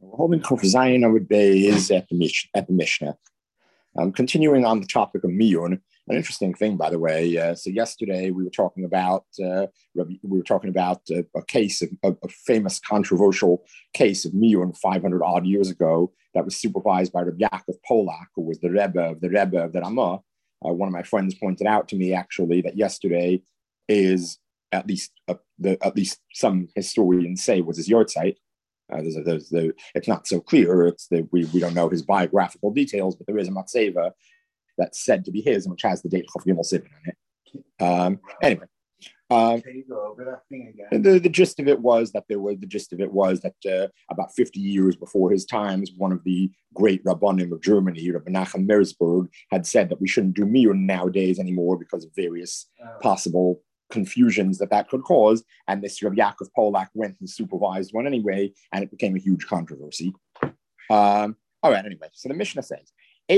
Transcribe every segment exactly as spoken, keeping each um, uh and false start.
Holding Kuf Zion Amud Beis at the Mish, at the Mishnah. Um, continuing on the topic of miyun, an interesting thing, by the way. Uh, so yesterday we were talking about uh, we were talking about uh, a case, of, a, a famous controversial case of miyun five hundred odd years ago that was supervised by Rabbi Yaakov Polak, who was the Rebbe of the Rebbe of the Ramah. Uh, one of my friends pointed out to me actually that yesterday is at least uh, the at least some historians say was his yahrzeit. Uh, there's a, there's the, it's not so clear. It's the, we, we don't know his biographical details, but there is a matzeva that's said to be his and which has the date Chof Gimel Sivan on it. Um, anyway, um, the, the gist of it was that there was the gist of it was that uh, about fifty years before his times, one of the great rabbanim of Germany, Rabbi Nachum Merzberg, had said that we shouldn't do miyun nowadays anymore because of various oh. possible confusions that that could cause, and this Rabbi Yaakov Polak went and supervised one anyway, and it became a huge controversy. Um, all right, anyway, so the Mishnah says,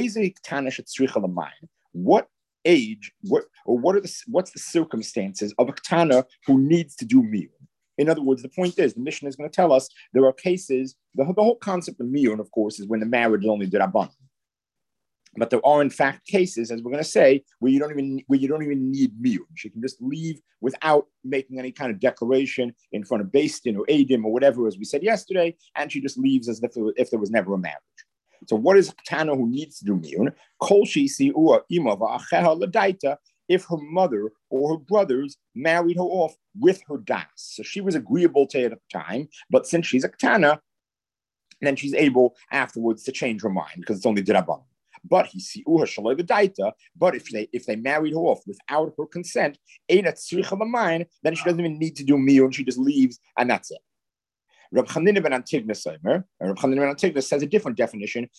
what age, what or what are the what's the circumstances of a ketana who needs to do miyun? In other words, the point is, the Mishnah is going to tell us there are cases, the, the whole concept of miyun, of course, is when the marriage is only d'Rabbanan. But there are, in fact, cases, as we're going to say, where you don't even where you don't even need miyun. She can just leave without making any kind of declaration in front of Beis Din or Eidim or whatever, as we said yesterday, and she just leaves as if, if there was never a marriage. So, what is a ketana who needs to do miyun? Kol she'isi ua ima va'acheha l'daita, if her mother or her brothers married her off with her das. So she was agreeable to it at the time, but since she's a ketana, then she's able afterwards to change her mind because it's only d'Rabbanan. But he see But if they if they married her off without her consent, then she doesn't even need to do miyun. She just leaves, and that's it. Reb Chanina ben Antigna Reb Chanina ben Antigna says a different definition.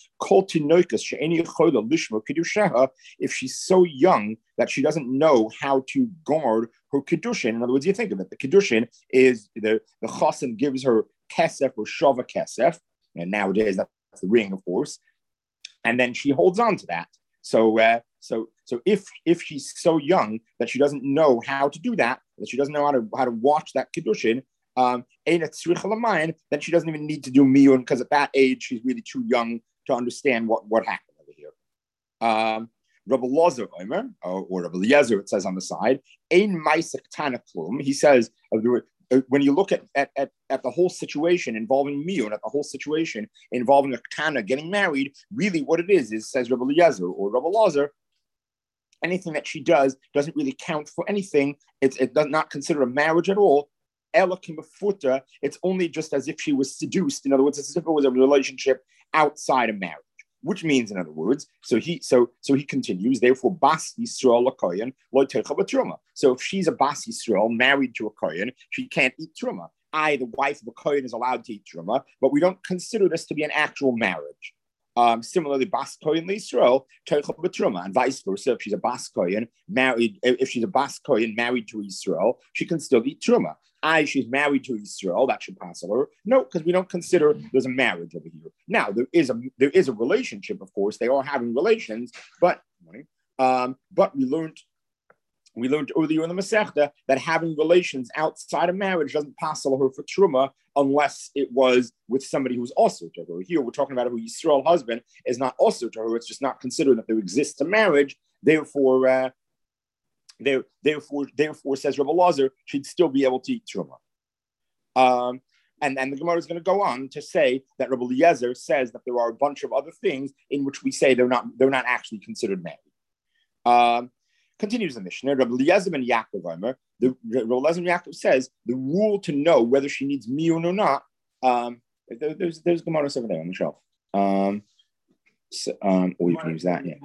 If she's so young that she doesn't know how to guard her kedushin. In other words, you think of it. The kedushin is the the chassan gives her kesef or shava kesef, and nowadays that's the ring, of course. And then she holds on to that. So, uh, so, so if if she's so young that she doesn't know how to do that, that she doesn't know how to how to watch that kedushin, um, then she doesn't even need to do miyun because at that age she's really too young to understand what, what happened over here. Um, Rabbi Lozer Omer, or, or Rabbi Eliezer, it says on the side, ein ma'aseh ketana klum. He says uh, when you look at, at, at, at the whole situation involving miyun, at the whole situation involving a ketana getting married, really what it is, is says Rabbi Eliezer or Rabbi Lozer, anything that she does doesn't really count for anything. It's, it does not consider a marriage at all. It's only just as if she was seduced. In other words, it's as if it was a relationship outside of marriage. Which means, in other words, so he so so he continues. Therefore, Bas Yisrael Kohen lo techa b'truma. So if she's a Bas Yisrael married to a Kohen, she can't eat truma. I, the wife of a Kohen, is allowed to eat truma, but we don't consider this to be an actual marriage. Um, similarly, Bas Kohen Yisrael techa b'truma, and vice versa. If she's a Bas Kohen married, if she's a Bas Kohen married to Yisrael, she can still eat truma. I, she's married to Israel, that should pass over. No, because we don't consider there's a marriage over here. Now, there is a there is a relationship, of course. They are having relations, but um, but we learned we learned earlier in the Masechta that having relations outside of marriage doesn't pass over her for truma unless it was with somebody who's also to her. Here, we're talking about a Yisrael husband is not also to her. It's just not considered that there exists a marriage. Therefore, uh, There, therefore, therefore, says Rabbi Lazar, she'd still be able to eat truma. Um, and, and the Gemara is going to go on to say that Rabbi Eliezer says that there are a bunch of other things in which we say they're not they're not actually considered married. Um, continues the Mishnah. Rabbi Eliezer ben Yaakov, the Rabbi Eliezer ben Yaakov says the rule to know whether she needs miyun or not. Um, there, there's there's Gemara over there on the shelf. Um, so, um, or you can use that. Yeah.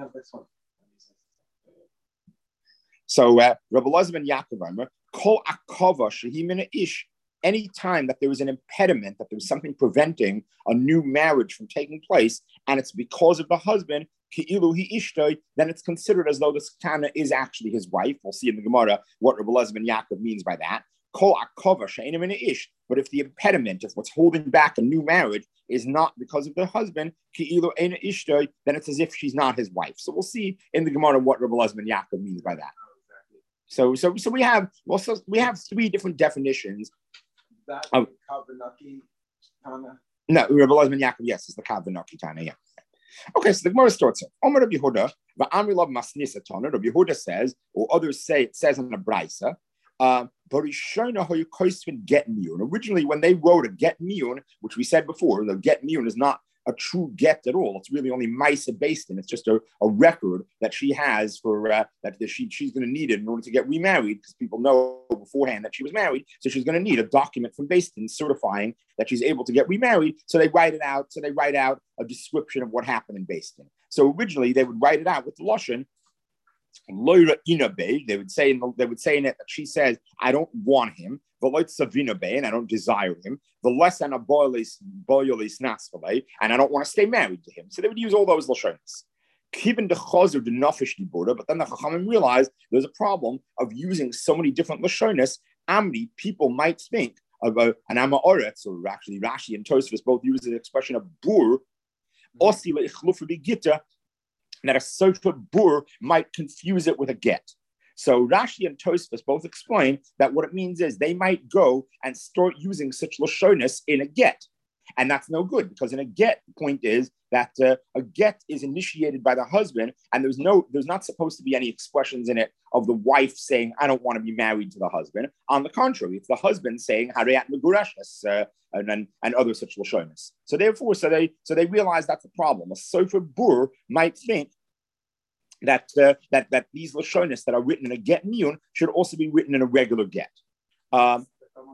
So, uh, Rabbi Elazar ben Yaakov, kol akava shehimina ish. Any time that there was an impediment, that there was something preventing a new marriage from taking place, and it's because of the husband, ki'ilu hi ishtoi, then it's considered as though the ketana is actually his wife. We'll see in the Gemara what Rabbi Elazar ben Yaakov means by that. Kol akava shehimina ish. But if the impediment, if what's holding back a new marriage is not because of the husband, ki'ilu eina ishtoi, then it's as if she's not his wife. So we'll see in the Gemara what Rabbi Elazar ben Yaakov means by that. So, so, so we have well, so we have three different definitions. That of, Kavanaki Tana. No, Rabbi Elazar ben Yaakov, yes, it's the Kav V'Naki Tana, yeah. Okay, so the Gemara starts off. Omer Rabbi Yehuda, va'amri lav masnisa tana. Rabbi Yehuda says, or others say, it says in the Brisa, uh, Barishona hoyu koisvin get miyun. Originally, when they wrote a get miyun, which we said before, the get miyun is not a true get at all. It's really only Maisa based in. It's just a, a record that she has for uh, that she, she's going to need it in order to get remarried, because people know beforehand that she was married. So she's going to need a document from Bastin certifying that she's able to get remarried. So they write it out. So they write out a description of what happened in Bastin. So originally they would write it out with the Lashon Loira Inabe. They would say in the, they would say in it that she says, I don't want him. And I don't desire him. The less and a boilis boilis nasfale, and I don't want to stay married to him. So they would use all those lashonis. Keeping the chazer the nafish dibura, but then the chachamim realized there's a problem of using so many different lashonis. Amri, people might think of a, an amaoretz, or actually Rashi and Tosfos both use the expression of bur, osi le'ichlufu b'gita, that a sofa bur might confuse it with a get. So Rashi and Tosfos both explain that what it means is they might go and start using such lashonis in a get. And that's no good, because in a get, the point is that uh, a get is initiated by the husband, and there's no, there's not supposed to be any expressions in it of the wife saying, I don't want to be married to the husband. On the contrary, it's the husband saying, Harayat Megurashas, uh, and, and, and other such lashonis. So therefore, so they, so they realize that's a problem. A sofer bur might think that uh, that that these lashonis that are written in a get miyun should also be written in a regular get. Um,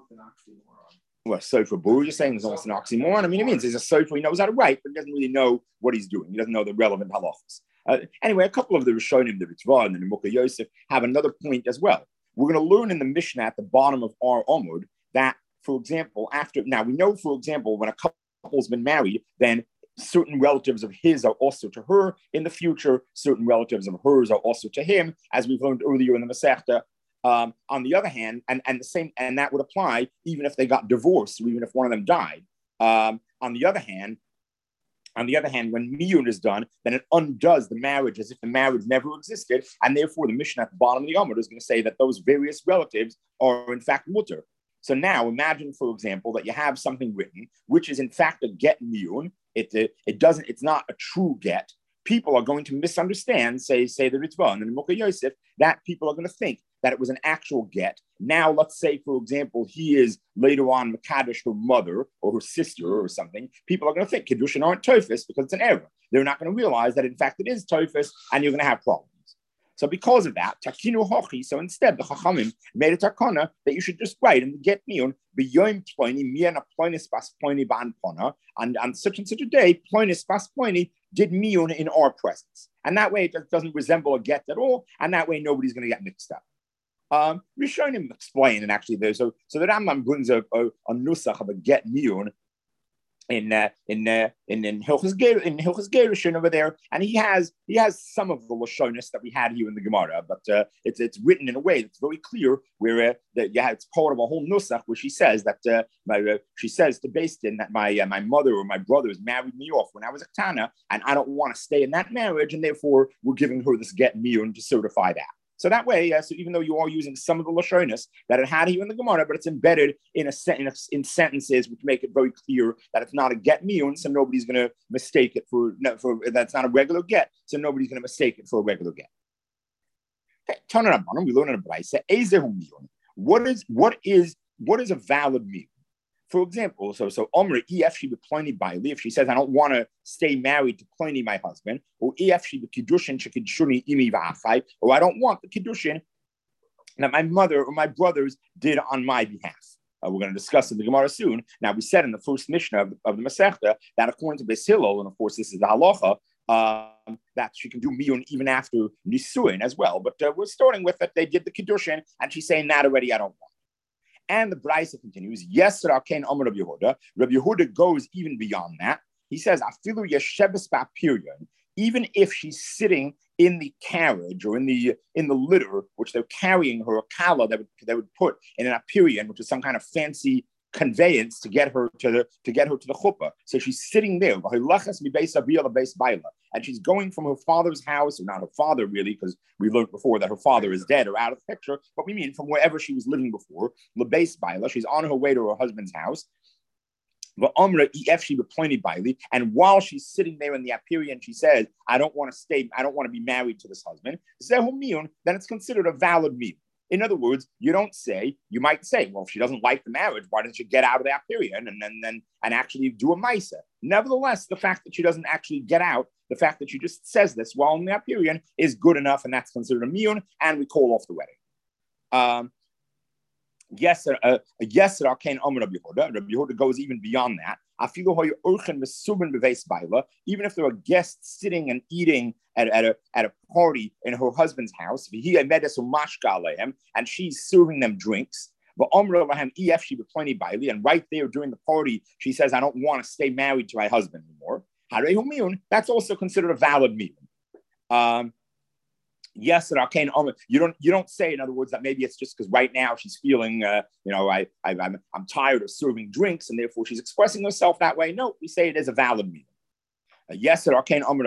well, sofer bur, you're saying is almost an oxymoron. I mean, it means he's a sofer, he knows how to write, but he doesn't really know what he's doing. He doesn't know the relevant halachas. Uh, anyway, a couple of the Rishonim, the Ritva and the Nemuka Yosef, have another point as well. We're going to learn in the Mishnah at the bottom of our Amud that, for example, after now we know, for example, when a couple's been married, then certain relatives of his are also to her in the future. Certain relatives of hers are also to him, as we've learned earlier in the Masechta. Um, on the other hand, and, and the same, and that would apply even if they got divorced, or even if one of them died. Um, on the other hand, on the other hand, when miyun is done, then it undoes the marriage as if the marriage never existed, and therefore the Mishnah at the bottom of the Amud is going to say that those various relatives are in fact mutter. So now imagine, for example, that you have something written which is in fact a get miyun. It, it it doesn't. It's not a true get. People are going to misunderstand. Say say the Ritva and the Nemuka Yosef, that people are going to think that it was an actual get. Now, let's say, for example, he is later on Makadosh, her mother or her sister or something. People are going to think Kiddushin aren't Tofis because it's an error. They're not going to realize that in fact it is Tofis, and you're going to have problems. So because of that, takinu hochi. So instead, the Chachamim made a takana that you should just write and get miyun b'yoyim ploni miana plonis bas ploni ban pona, and on such and such a day, plonis bas ploni did miyun in our presence, and that way it doesn't resemble a get at all, and that way nobody's going to get mixed up. Um, Rishonim explain, and actually there's a so the Rambam brings a, a, a nusach of a get miyun in uh, in uh, in in Hilchos Ger in Hilchos Gerushin over there, and he has he has some of the lashonis that we had here in the Gemara, but uh, it's it's written in a way that's very clear, where uh, that yeah, it's part of a whole nusach where she says that uh, my uh, she says to Bastin that my uh, my mother or my brothers married me off when I was a Tana, and I don't want to stay in that marriage, and therefore we're giving her this get miyun to certify that. So that way, uh, so even though you are using some of the lashonis that it had here in the Gemara, but it's embedded in a sentence in sentences which make it very clear that it's not a get miyun, so nobody's going to mistake it for no, for that's not a regular get, so nobody's going to mistake it for a regular get. Okay, turn it up on them. We learn in a brayse. Ezehu miyun. What is what is what is a valid miyun? For example, so so Omri, if she be Pliny Bailey, if she says I don't want to stay married to Pliny, my husband, or if she be Kiddushin, Shekidshuni Imi Va'achai, or I don't want the Kiddushin that my mother or my brothers did on my behalf. Uh, we're going to discuss in the Gemara soon. Now, we said in the first Mishnah of, of the Masechta that according to Beis Hillel, and of course this is the halacha, um, that she can do miyun even after nisuin as well. But uh, we're starting with that they did the Kiddushin, and she's saying that already I don't want. And the Brisa continues, yes, Rakein Amar Rabbi Yehuda. Rabbi Yehuda goes even beyond that. He says, Afilu Yeshebes Ba'piryon, even if she's sitting in the carriage or in the in the litter, which they're carrying her, a kala that would, they would put in an apirion, which is some kind of fancy conveyance to get her to the to get her to the chuppah. So she's sitting there, and she's going from her father's house, or not her father really, because we learned before that her father is dead or out of the picture, but we mean from wherever she was living before, she's on her way to her husband's house. And while she's sitting there in the aperion, she says, I don't want to stay, I don't want to be married to this husband. Then it's considered a valid miyun. In other words, you don't say, you might say, well, if she doesn't like the marriage, why don't you get out of that period and then and, and actually do a maisa? Nevertheless, the fact that she doesn't actually get out, the fact that she just says this while in that period is good enough, and that's considered a miyun, and we call off the wedding. Um, yes, uh, yes, Rabbi Yehuda. Rabbi Yehuda goes even beyond that. Even if there are guests sitting and eating at, at, a, at a party in her husband's house, and she's serving them drinks, and right there during the party, she says, I don't want to stay married to my husband anymore. That's also considered a valid miyun. Um, Yes, you don't you don't say, in other words, that maybe it's just because right now she's feeling, uh, you know, I, I I'm I'm tired of serving drinks and therefore she's expressing herself that way. No, we say it is a valid meaning. Yes, even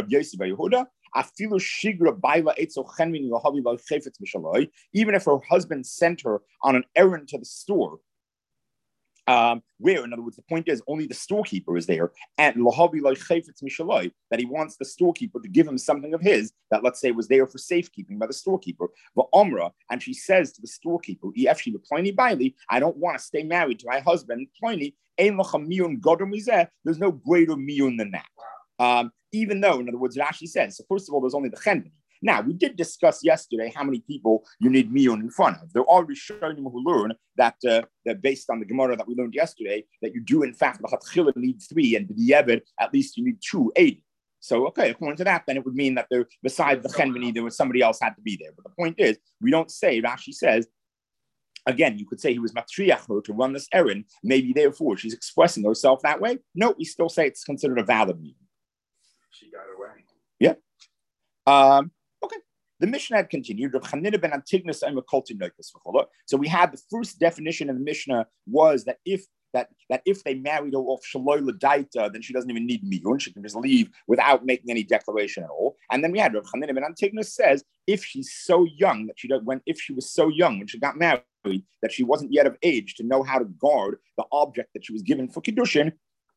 if her husband sent her on an errand to the store. Um, where, in other words, the point is only the storekeeper is there, and that he wants the storekeeper to give him something of his that, let's say, was there for safekeeping by the storekeeper. And she says to the storekeeper, I don't want to stay married to my husband. There's no greater miyun than that. Um, even though, in other words, it actually says, so first of all, there's only the chenbeni. Now, we did discuss yesterday how many people you need miyun in front of. There are Rishonim who learn that, uh, that based on the Gemara that we learned yesterday, that you do, in fact, l'chatchila need three, and b'diavad, at least you need two, eight. So, okay, according to that, then it would mean that there, besides the chenbeni, there was somebody else had to be there. But the point is, we don't say, Rashi says, again, you could say he was matriach her to run this errand. Maybe, therefore, she's expressing herself that way. No, we still say it's considered a valid miyun. She got away. Yeah. Um, Okay. The Mishnah had continued. So we had the first definition in the Mishnah was that if that, that if they married her off shaloi l'daita, then she doesn't even need miyun. She can just leave without making any declaration at all. And then we had Rav Chanina ben Antigonus says if she's so young that she does when if she was so young when she got married that she wasn't yet of age to know how to guard the object that she was given for kiddushin,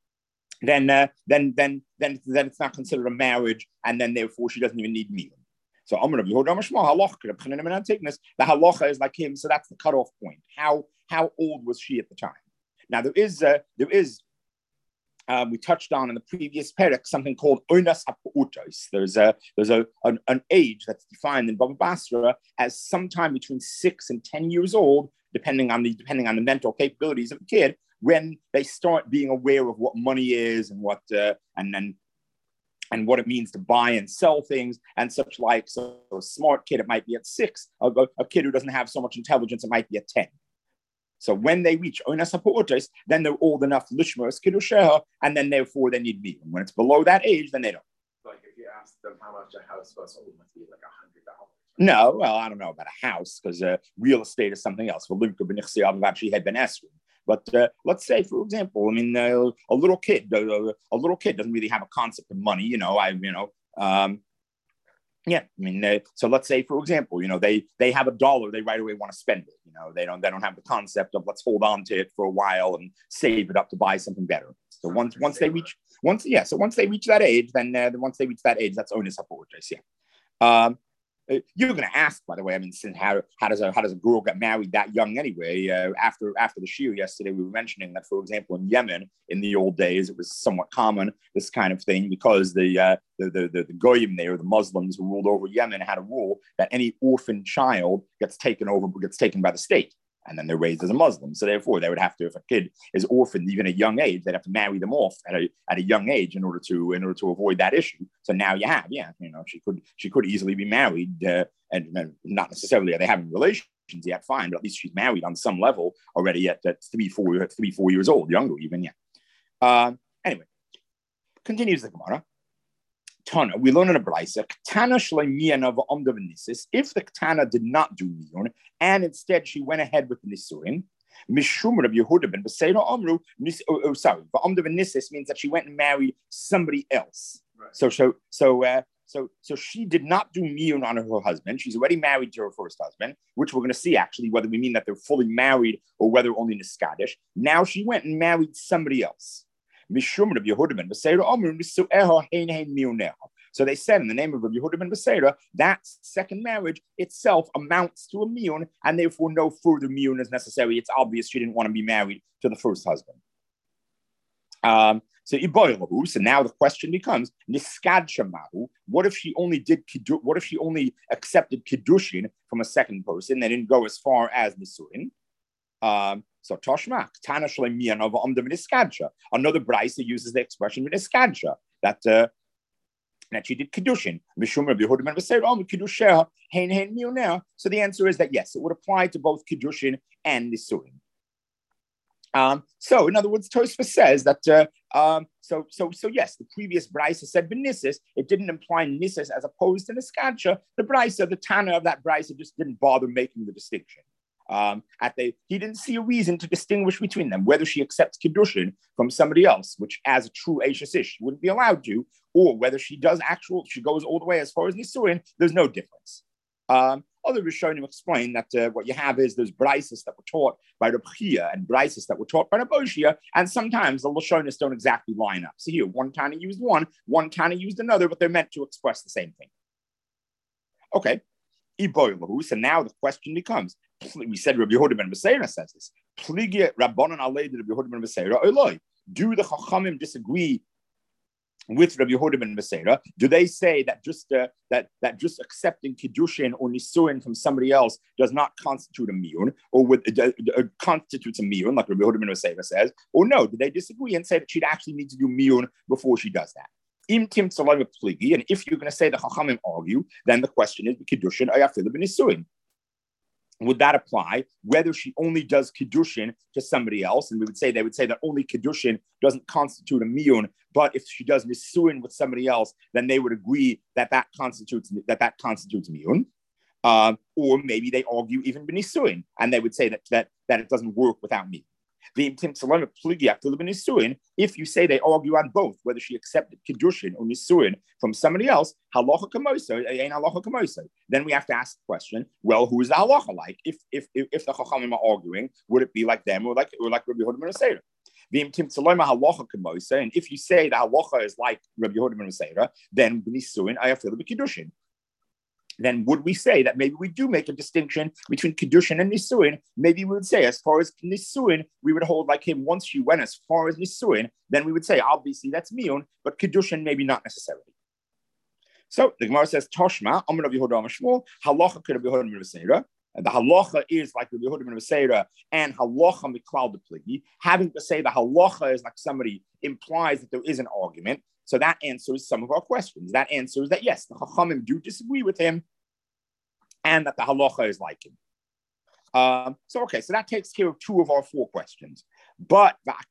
then uh, then then then then it's not considered a marriage, and then therefore she doesn't even need miyun. So Amr Rabbi Yehuda Mashma halacha the halacha is like him. So that's the cutoff point. How how old was she at the time? Now there is uh, there is um, we touched on in the previous parak something called onas ha'pu'utos. There's a there's a an, an age that's defined in Baba Basra as sometime between six and ten years old, depending on the depending on the mental capabilities of the kid, when they start being aware of what money is and what uh, and then. and what it means to buy and sell things and such like. So a smart kid, it might be at six. A, a kid who doesn't have so much intelligence, it might be at ten. So when they reach onas ha'pu'utos, then they're old enough to lishmos kiddusheha, and then therefore they need miyun. When it's below that age, then they don't. Like if you ask them how much a house was, it must be like a hundred dollars. No, well, I don't know about a house because uh, real estate is something else. Actually had been esrog. But uh, let's say, for example, I mean, uh, a little kid, uh, a little kid doesn't really have a concept of money, you know. I, you know, um, yeah. I mean, uh, so let's say, for example, you know, they they have a dollar, they right away want to spend it. You know, they don't they don't have the concept of let's hold on to it for a while and save it up to buy something better. So once once they reach once yeah, so once they reach that age, then uh, once they reach that age, that's onas ha'pu'utos. Yeah. Um, You're going to ask, by the way. I mean, how how does a how does a girl get married that young anyway? Uh, after after the shiur yesterday, we were mentioning that, for example, in Yemen in the old days, it was somewhat common this kind of thing because the uh, the the the, the goyim there, the Muslims who ruled over Yemen, had a rule that any orphan child gets taken over gets taken by the state. And then they're raised as a Muslim. So therefore, they would have to, if a kid is orphaned even at a young age, they'd have to marry them off at a at a young age in order to in order to avoid that issue. So now you have, yeah, you know, she could she could easily be married, uh, and, and not necessarily are they having relations yet, fine, but at least she's married on some level already at, at three, four, three, four years old, younger even, yeah. Um, anyway, continues the Gemara. Tana, we learn in a brayso, if the Ketana did not do miyun, and instead she went ahead with the nisuin, Mishum Rabbi Yehuda ben Beseira Amru, oh, sorry, Va'amda v'nisis means that she went and married somebody else. Right. So, so, so, uh, so, so she did not do miyun on her husband. She's already married to her first husband, which we're going to see actually whether we mean that they're fully married or whether only niskadish. Now she went and married somebody else. Mishum Rabbi Yehuda ben Beseira Omer Nisu'eha Hein Hein Mioneha. So they said in the name of Rabbi Yehuda ben Beseira, that second marriage itself amounts to a miyun, and therefore no further miyun is necessary. It's obvious she didn't want to be married to the first husband. Um, so so now the question becomes, Niskad Shamahu, what if she only did what if she only accepted kiddushin from a second person? They didn't go as far as Nisuin. Um, so Toshmak, Tana Shlemian of Amda Miniskadsha. Another Brisa uses the expression Miniskadsha, that uh, that she did kiddushin. So the answer is that yes, it would apply to both kiddushin and nisuin. Um, so in other words, Tosfos says that uh, um, so so so yes, the previous brisa said benisis. It didn't imply nisis as opposed to niskadsha. The brisa, the Tana of that brisa, just didn't bother making the distinction. Um, at the, he didn't see a reason to distinguish between them, whether she accepts kiddushin from somebody else, which as a true Eishes Ish she wouldn't be allowed to, or whether she does actual, she goes all the way as far as Nisuin, there's no difference. Um, other Rishonim explain that uh, what you have is there's brises that were taught by Reb Chia and brises that were taught by Reb Oshia, and sometimes the Lashonis don't exactly line up. So here, one Tana used one, one Tana used another, but they're meant to express the same thing. Okay. So now the question becomes, we said Rabbi Yehuda ben Beseira says this. Do the Chachamim disagree with Rabbi Yehuda ben Beseira? Do they say that just uh, that that just accepting kiddushin or nisuin from somebody else does not constitute a miyun, or with, uh, uh, constitutes a miyun, like Rabbi Yehuda ben Beseira says? Or no, do they disagree and say that she'd actually need to do miyun before she does that? And if you're going to say the Chachamim argue, then the question is kiddushin ayafilu b'nisuin. Would that apply whether she only does kiddushin to somebody else? And we would say they would say that only kiddushin doesn't constitute a miyun, but if she does nisuin with somebody else, then they would agree that that constitutes that that constitutes miyun. Uh, or maybe they argue even b'nisuin, and they would say that that that it doesn't work without miyun. If you say they argue on both, whether she accepted kiddushin or nisuin from somebody else, halacha kamosa, ain't halacha kamosa. Then we have to ask the question: well, who is the halacha like? If if if, if the chachamim are arguing, would it be like them or like or like Rabbi Yehuda ben Beseira? And if you say the halacha is like Rabbi Yehuda ben Beseira, then nisuin ayafilu b'kiddushin. Then would we say that maybe we do make a distinction between kiddushin and nisuin? Maybe we would say as far as nisuin, we would hold like him. Once she went as far as nisuin, then we would say obviously that's miyun, but kiddushin maybe not necessarily. So the Gemara says Toshma Amar Rabbi Yehuda Amar Shmuel halacha could Rabbi Yehuda ben Beseira. And the halacha is like Rabbi Yehuda ben Beseira and halacha miklal depligi. Having to say the halacha is like somebody implies that there is an argument. So that answers some of our questions. That answers that, yes, the Chachamim do disagree with him and that the halacha is like him. Um, so, okay, so that takes care of two of our four questions. But,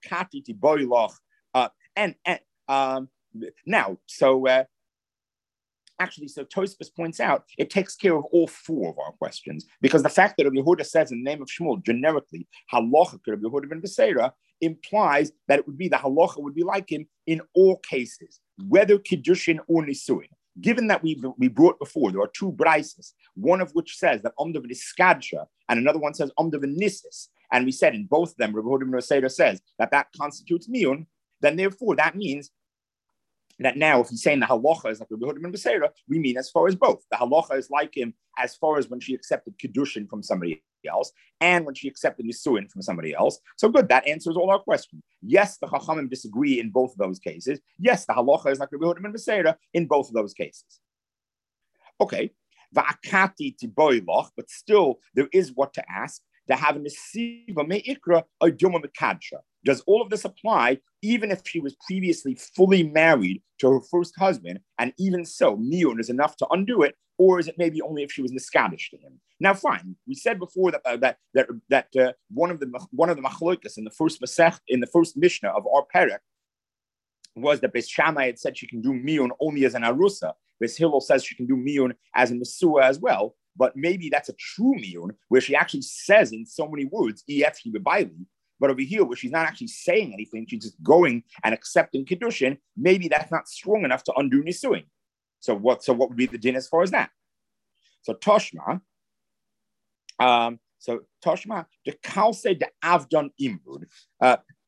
uh, and, and um, now, so uh, actually, so Tosfos points out, it takes care of all four of our questions, because the fact that Rabbi Yehuda says in the name of Shmuel, generically, halacha Rabbi Yehuda ben Beseira, implies that it would be the halacha would be like him in all cases, whether kiddushin or nisuin. Given that we we brought before, there are two brises, one of which says that omdav niskadsha, and another one says omdav nisis, and we said in both of them, Rabbi Yehuda ben Beseira says that that constitutes miyun. Then therefore that means that now, if he's saying the halacha is like Rabbi Yehuda ben Beseira, we mean as far as both. The halacha is like him as far as when she accepted kiddushin from somebody else and when she accepted nisuin from somebody else. So good, that answers all our questions. Yes, the Chachamim disagree in both of those cases. Yes, the halacha is like Rabbi Yehuda ben Beseira in both of those cases. Okay, va'akati tiboiloch, but still there is what to ask. To have nesiva meikra or duma mekadsha. Does all of this apply even if she was previously fully married to her first husband, and even so, miyun is enough to undo it, or is it maybe only if she was niskadish to him? Now, fine. We said before that uh, that that that uh, one of the one of the machlokas in the first masech in the first mishnah of our perek was that Beis Shammai had said she can do miyun only as an arusa. Beis Hillel says she can do miyun as a nesua as well. But maybe that's a true miyun where she actually says in so many words, ef hibabayli. But over here, where she's not actually saying anything, she's just going and accepting kiddushin. Maybe that's not strong enough to undo nisuin. So what? So what would be the din as far as that? So Toshma, um, so Toshma, the kalse de avdon imrud. Uh,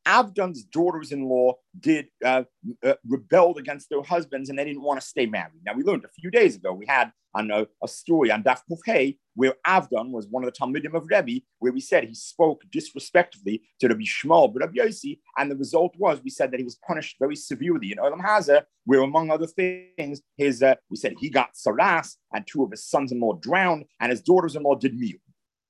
Avdon's daughters-in-law did uh, uh, rebelled against their husbands, and they didn't want to stay married. Now, we learned a few days ago, we had on a, a story on Daf Kuf Hey, where Avdon was one of the Talmidim of Rebbe, where we said he spoke disrespectfully to Rabbi Shmuel, but Rabbi Yossi, and the result was we said that he was punished very severely in Olam Hazeh, where among other things, his uh, we said he got saras, and two of his sons-in-law drowned, and his daughters-in-law did miyun.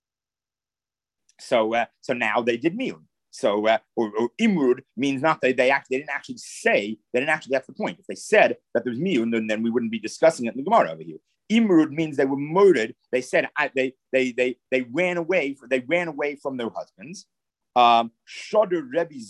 So, uh, so now they did miyun. So, uh, or, or imrud means not that they actually they didn't actually say, they didn't actually, that's the point. If they said that there was miyun, then, then we wouldn't be discussing it in the Gemara over here. Imrud means they were murdered. They said I, they they they they ran away. They ran away from their husbands. Um, so Rebbe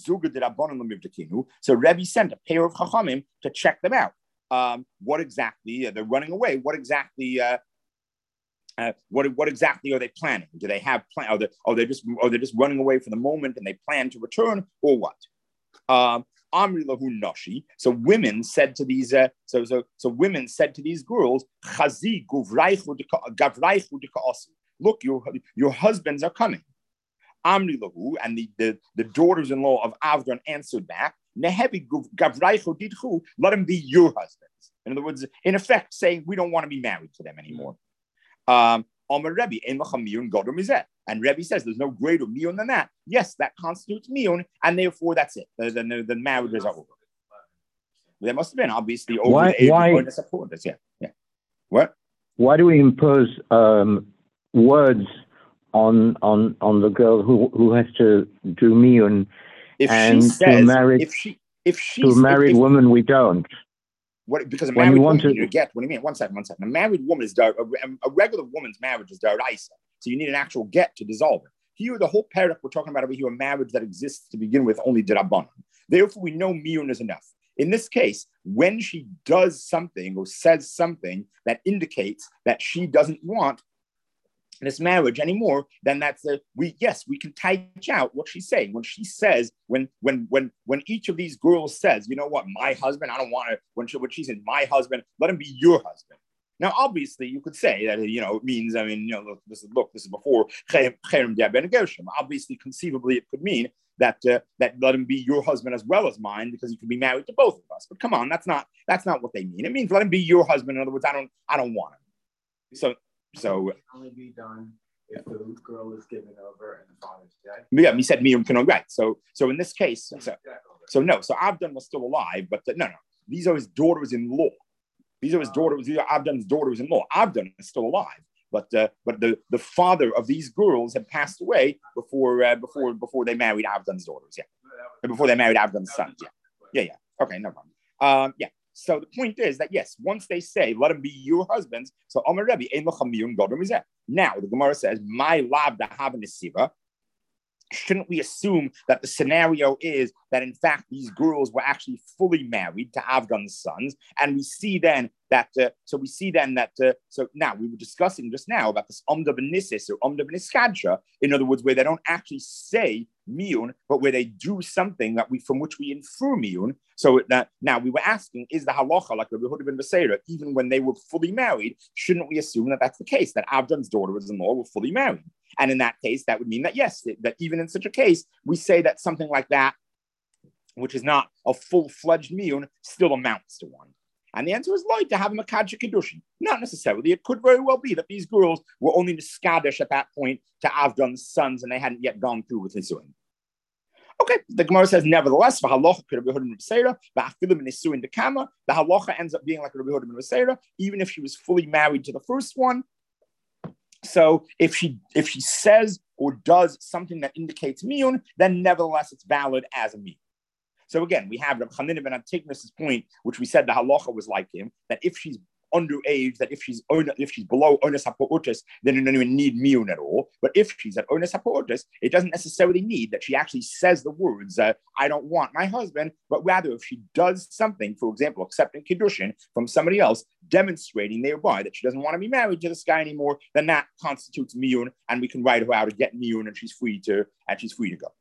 sent a pair of chachamim to check them out. Um, what exactly uh, they're running away? What exactly? Uh, uh, what what exactly are they planning? Do they have plan? Are they are they just are they just running away for the moment and they plan to return, or what? Um, Amri lahu nashi. So women said to these, uh, so so so women said to these girls, Chazi guvraichu gavraichu dekaasu. Look, your your husbands are coming. Amri lahu, and the, the the daughters-in-law of Avdon answered back, Nehevi gavraichu didchu. Let them be your husbands. In other words, in effect, saying we don't want to be married to them anymore. Um, and Rebbe says there's no greater miyun than that. Yes, that constitutes miyun, and therefore that's it. The, the, the marriages are over. There must have been obviously over why, the age why, of the supporters. Yeah, yeah. What? Why do we impose um, words on on on the girl who who has to do miyun, if and she says, to a married if she if she to a married if, if, woman we don't? What, because a when married you woman, want to, you get, what do you mean? One second, one second. A married woman is, a, a regular woman's marriage is daraisa. So you need an actual get to dissolve it. Here, the whole paragraph we're talking about over here, a marriage that exists to begin with only dirabanan. Therefore, we know miyun is enough. In this case, when she does something or says something that indicates that she doesn't want this marriage anymore, then that's a we yes we can type out what she's saying when she says when when when when each of these girls says, you know what, my husband, I don't want to, when she when she says my husband, let him be your husband. Now obviously you could say that, you know, it means, I mean, you know, look, this is look this is before Cherem Dia Ben Gershom. Obviously conceivably it could mean that uh, that let him be your husband as well as mine, because you can be married to both of us. But come on, that's not that's not what they mean. It means let him be your husband. In other words, I don't I don't want him. So So it can only be done if the girl is given over and the father's dead. Yeah, he said miyum kano, right. So so in this case, so, so no, so Avdon was still alive, but the, no, no, these are his daughters-in-law. These are his daughters. These are Avdon's daughters-in-law. Avdon is still alive, but uh, but the, the father of these girls had passed away before uh, before before they married Avdon's daughters. Yeah, before they married Avdon's sons. Yeah, yeah, yeah. Okay, no problem. Um, yeah. So the point is that, yes, once they say, let him be your husbands, so Omer Rebbe, now the Gemara says, my lab da have nesiva. Shouldn't we assume that the scenario is that, in fact, these girls were actually fully married to Avdon's sons? And we see then that, uh, so we see then that, uh, so now we were discussing just now about this Omda B'Nissis or Omda B'Niskadsha, in other words, where they don't actually say miyun, but where they do something that we from which we infer miyun. So that, now we were asking, is the halacha like Rabbi Yehuda ben Beseira, even when they were fully married, shouldn't we assume that that's the case, that Avdon's daughters-in-law were fully married? And in that case, that would mean that, yes, that even in such a case, we say that something like that, which is not a full-fledged miyun, still amounts to one. And the answer is like to have a Makadja Kedushin. Not necessarily. It could very well be that these girls were only Niskadesh at that point to Avdon's sons, and they hadn't yet gone through with Nisuin. Okay, the Gemara says, nevertheless, the halacha ends up being like Rabbi Yehuda ben Beseira, even if she was fully married to the first one. So if she if she says or does something that indicates miyun, then nevertheless it's valid as a miyun. So again, we have Reb Chanina ben Antigonus' point, which we said the halacha was like him, that if she's underage, that if she's if she's below ones hapa'otis, then you don't even need miyun at all. But if she's at ones hapa'otis, it doesn't necessarily need that she actually says the words, uh, I don't want my husband, but rather if she does something, for example, accepting kiddushin from somebody else, demonstrating thereby that she doesn't want to be married to this guy anymore, then that constitutes miyun, and we can write her out to get miyun, and she's free to and she's free to go.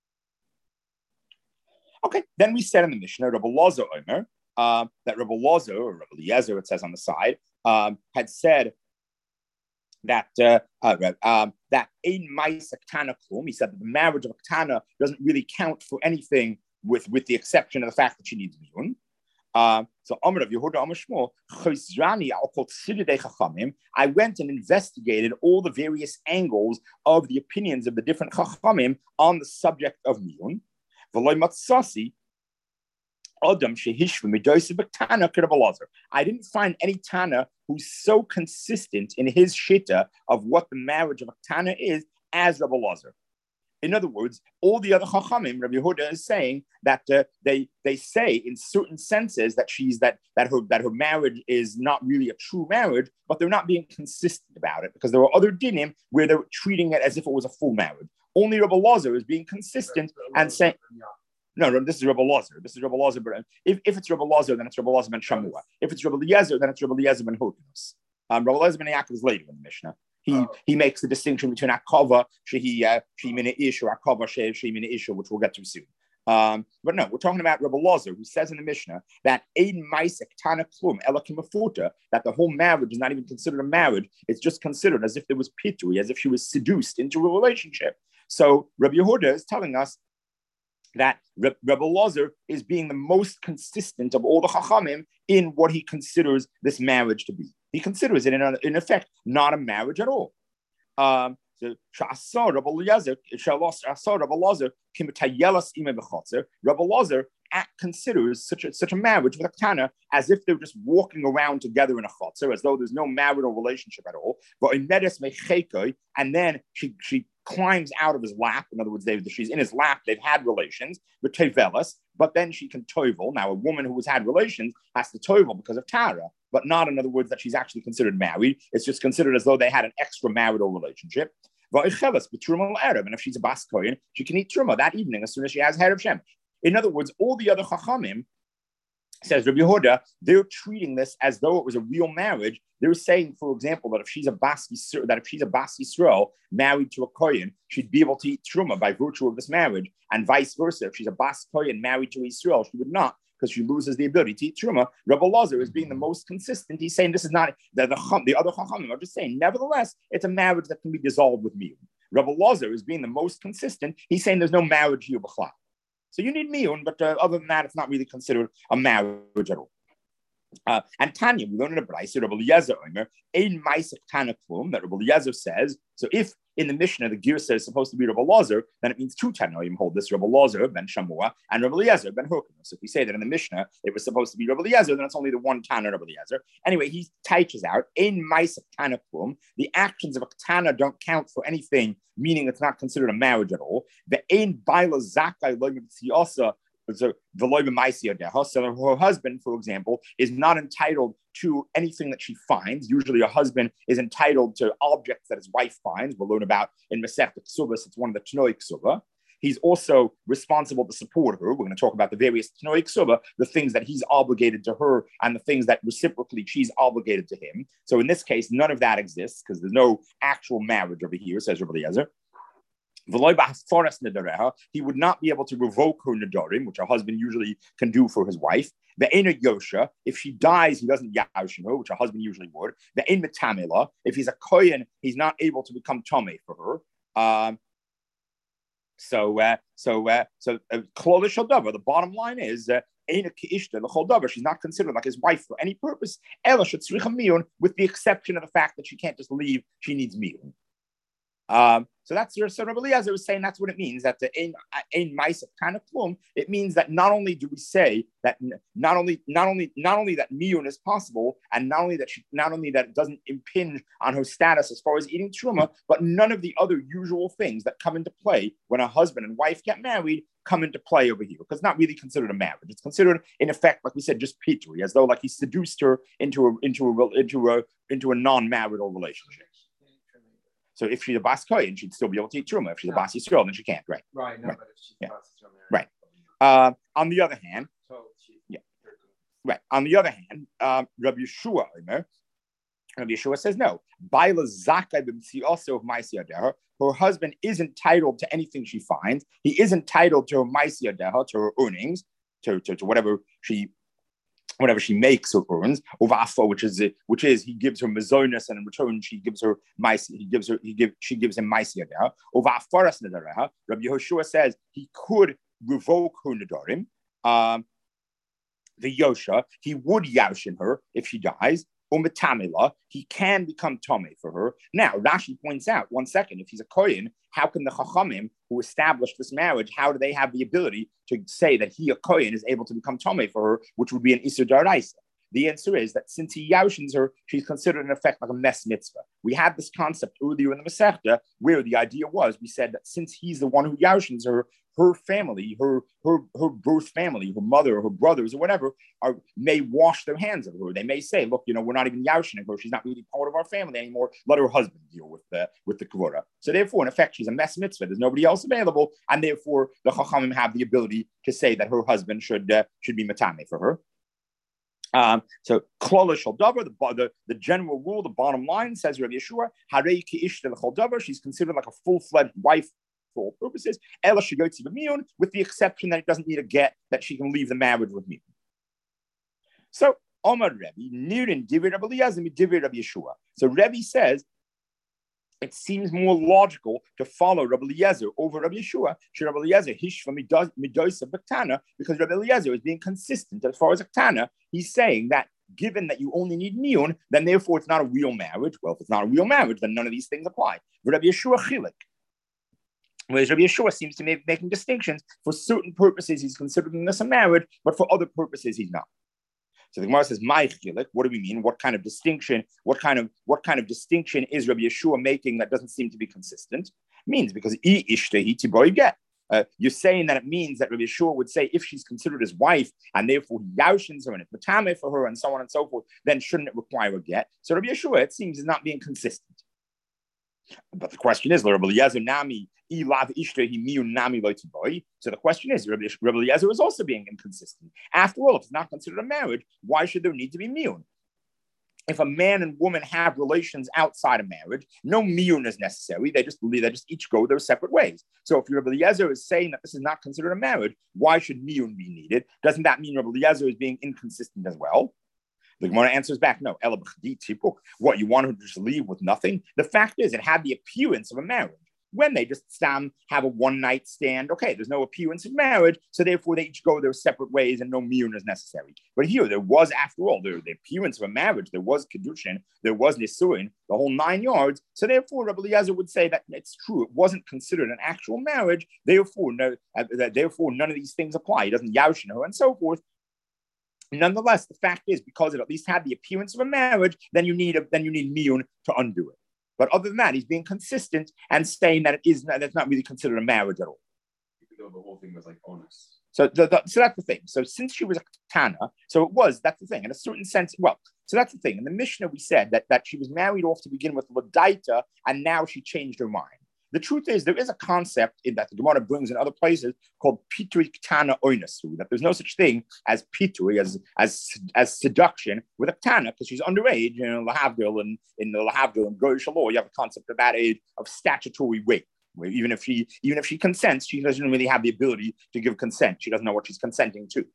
Okay, then we said in the Mishnah, Rabbi Loza Omer, uh, that Rabbi Loza, or Rabbi Eliezer, it says on the side, um, had said that uh, uh, um, that that ein ma'isa ktana klum. He said that the marriage of a ktana doesn't really count for anything, with with the exception of the fact that she needs miyun. Uh, so Amr of Yehuda Amr Shmuel, Chizrani, I'll call Tzididei Chachamim. I went and investigated all the various angles of the opinions of the different Chachamim on the subject of miyun. V'loy matzasi Adam shehishva midosav b'tana k'Rabbi I didn't find any Tana who's so consistent in his shita of what the marriage of a Tana is as Rabbi Lazar. In other words, all the other Chachamim, Rabbi Yehuda is saying that uh, they they say in certain senses that she's that that her that her marriage is not really a true marriage, but they're not being consistent about it because there were other dinim where they're treating it as if it was a full marriage. Only Rabbi Lazar is being consistent and saying, no, no, this is Rabbi Lazar. This is Rabbi Lazar. If, if it's Rabbi Lazar, then it's Rabbi Lazar ben Shamua. If it's Rabbi Eliezer, then it's Rabbi Eliezer ben Hokinus. Um, Rabbi Eliezer ben Yaakov is later in the Mishnah. He oh. he makes the distinction between Akava, Shehi, Shemina Ish, or Akava, Shemina Ish, which we'll get to soon. Um, but no, we're talking about Rabbi Lazar, who says in the Mishnah that Ein Maisek Tana Klum Elakim Afuta, that the whole marriage is not even considered a marriage. It's just considered as if there was pitui, as if she was seduced into a relationship. So Rabbi Yehuda is telling us that Rabbi Lazar is being the most consistent of all the Chachamim in what he considers this marriage to be. He considers it, in, a, in effect, not a marriage at all. Um, so, Rabbi Lazar considers such a, such a marriage with a Tana as if they're just walking around together in a chotzer, as though there's no marital relationship at all. And then she she climbs out of his lap. In other words, they, she's in his lap. They've had relations with tevelas, but then she can tovel. Now, a woman who has had relations has to tovel because of Tara, but not, in other words, that she's actually considered married. It's just considered as though they had an extramarital relationship. And if she's a bas kohen, she can eat truma that evening as soon as she has head of shemesh. In other words, all the other chachamim, says Rabbi Yehuda, they're treating this as though it was a real marriage. They're saying, for example, that if she's a bas Yisrael, that if she's a bas Yisrael married to a kohen, she'd be able to eat truma by virtue of this marriage, and vice versa. If she's a bas kohen married to Yisrael, she would not, because she loses the ability to eat truma. Rabbi Lazar is being the most consistent. He's saying this is not the the, the other chachamim are just saying. Nevertheless, it's a marriage that can be dissolved with miyun. Rabbi Lazar is being the most consistent. He's saying there's no marriage here b'chlal. So you need miyun, but uh, other than that, it's not really considered a marriage at all. Uh, and Tanya, we learn in the Brayso, Rabbi Eliezer Omer, ein ma'aseh Tana klum, that Rabbi Eliezer says. So if in the Mishnah the gear says supposed to be Rabbi Lazar, then it means two Tanoim hold this: Rabbi Lazar ben Shamua and Rabbi Eliezer ben Hurkanus. So if we say that in the Mishnah it was supposed to be Rabbi Eliezer, then it's only the one Tana Rabbi Eliezer. Anyway, he teaches out ein ma'aseh Tana klum. The actions of a Tana don't count for anything, meaning it's not considered a marriage at all. The ein baila zakai lo yitziyasa. So her husband, for example, is not entitled to anything that she finds. Usually a husband is entitled to objects that his wife finds. We'll learn about in Masechta Ksubas, it's one of the Tnoi Ksuba. He's also responsible to support her. We're going to talk about the various Tnoi Ksuba, the things that he's obligated to her and the things that reciprocally she's obligated to him. So in this case, none of that exists because there's no actual marriage over here, says Rabbi Eliezer. He would not be able to revoke her nedarim, which a husband usually can do for his wife. The Ein Yosha, if she dies, he doesn't yashin her, which a husband usually would. The Ein Metamela, if he's a kohen, he's not able to become tomei for her. Um, so, uh, so, uh, so, uh, the bottom line is, uh, she's not considered like his wife for any purpose, with the exception of the fact that she can't just leave, she needs miyun. Um, so that's your so Rabbi Eliezer was saying that's what it means, that the ein ein ma'aseh kind of klum. It means that not only do we say that not only not only not only that miyun is possible, and not only that she, not only that it doesn't impinge on her status as far as eating truma, but none of the other usual things that come into play when a husband and wife get married come into play over here, because it's not really considered a marriage. It's considered, in effect, like we said, just pitui, as though like he seduced her into a into a into a into a non-marital relationship. So if she's a bas kohen, she'd still be able to eat truma. If she's no. a bas Yisrael, then she can't. Right. Right. No, right. But if she's yeah. bas Yisrael, right. Uh, on the other hand, so she, yeah. Right. On the other hand, um, Rabbi Yeshua, Rabbi Yeshua says no. Baila zakai b'mtzi also of ma'aseh yadeha. Her husband is entitled to anything she finds. He is entitled to her ma'aseh yadeha, to her earnings, to, to to whatever she whatever she makes or earns, Ovafo, which is which is he gives her mazonas, and in return she gives her mice. He gives her he give she gives him mice. Ovafaras nedareha. Rabbi Yehoshua says he could revoke her nedarim. Um, the Yosha, he would yashin her if she dies. Umetamila, he can become tame for her. Now, Rashi points out, one second, if he's a kohen, how can the chachamim who established this marriage, how do they have the ability to say that he, a kohen, is able to become tame for her, which would be an isur daraisa? The answer is that since he yaushins her, she's considered in effect like a mes mitzvah. We had this concept earlier in the Masechta where the idea was, we said that since he's the one who yaushins her, her family, her her her birth family, her mother, her brothers, or whatever, are may wash their hands of her. They may say, look, you know, we're not even yaushining her. She's not really part of our family anymore. Let her husband deal with the with the kavura. So therefore, in effect, she's a mes mitzvah. There's nobody else available, and therefore the chachamim have the ability to say that her husband should uh, should be matame for her. Um, so klala shel davar, the, the the general rule, the bottom line says Rabbi Yeshua, harei ki ishta l'chol davar. She's considered like a full fledged wife for all purposes, ela sheyotzi b'miyun, with the exception that it doesn't need a get, that she can leave the marriage with miyun. So Omar Rebbe, nirin divrei Rabbi Eliezer midivrei Rabbi Yeshua. So Rebbe says it seems more logical to follow Rabbi Eliezer over Rabbi Yeshua. Should Rabbi Eliezer hishva midosa b'ktana, because Rabbi Eliezer is being consistent as far as ktana. He's saying that given that you only need miyun, then therefore it's not a real marriage. Well, if it's not a real marriage, then none of these things apply. But Rabbi Yeshua chilik. Whereas Rabbi Yeshua seems to be making distinctions. For certain purposes, he's considering this a marriage, but for other purposes, he's not. So the Gemara says, "My chilik." What do we mean? What kind of distinction? What kind of what kind of distinction is Rabbi Yeshua making that doesn't seem to be consistent? It means because I ishtahi tiboy get. Uh, you're saying that it means that Rabbi Yeshua would say if she's considered his wife and therefore he yaushins her and it's matame for her and so on and so forth, then shouldn't it require a get? So Rabbi Yeshua, it seems, is not being consistent. But the question is, Rabbi Eliezer nami ilav ishtahi miu nami loitiboy. So the question is, Rabbi Eliezer is also being inconsistent. After all, if it's not considered a marriage, why should there need to be miyun? If a man and woman have relations outside of marriage, no miyun is necessary. They just they just each go their separate ways. So if Rabbi Eliezer is saying that this is not considered a marriage, why should miyun be needed? Doesn't that mean Rabbi Eliezer is being inconsistent as well? The Gemara answers back, no. What, you want her to just leave with nothing? The fact is, it had the appearance of a marriage. When they just stand, have a one-night stand, okay, there's no appearance of marriage, so therefore they each go their separate ways and no miyun is necessary. But here, there was, after all, there, the appearance of a marriage, there was kedushin, there was nisuin, the whole nine yards, so therefore Rabbi Eliezer would say that it's true, it wasn't considered an actual marriage, therefore, no, uh, therefore none of these things apply. He doesn't yaushin her and so forth. Nonetheless, the fact is, because it at least had the appearance of a marriage, then you need a, then you need miyun to undo it. But other than that, he's being consistent and saying that it is not, that's not really considered a marriage at all. Even though the whole thing was like honest. So, the, the, so that's the thing. So since she was a katana, so it was, that's the thing. In a certain sense, well, so that's the thing. In the Mishnah, we said that, that she was married off to begin with Ladaita, and now she changed her mind. The truth is, there is a concept in that the Gemara brings in other places called pitui ktana oinasu, that there's no such thing as pitui, as as as seduction with a ktana, because she's underage. You know, lahavdil and in the lahavdil and goyish law, you have a concept of that age of statutory rape, where even if she even if she consents, she doesn't really have the ability to give consent. She doesn't know what she's consenting to.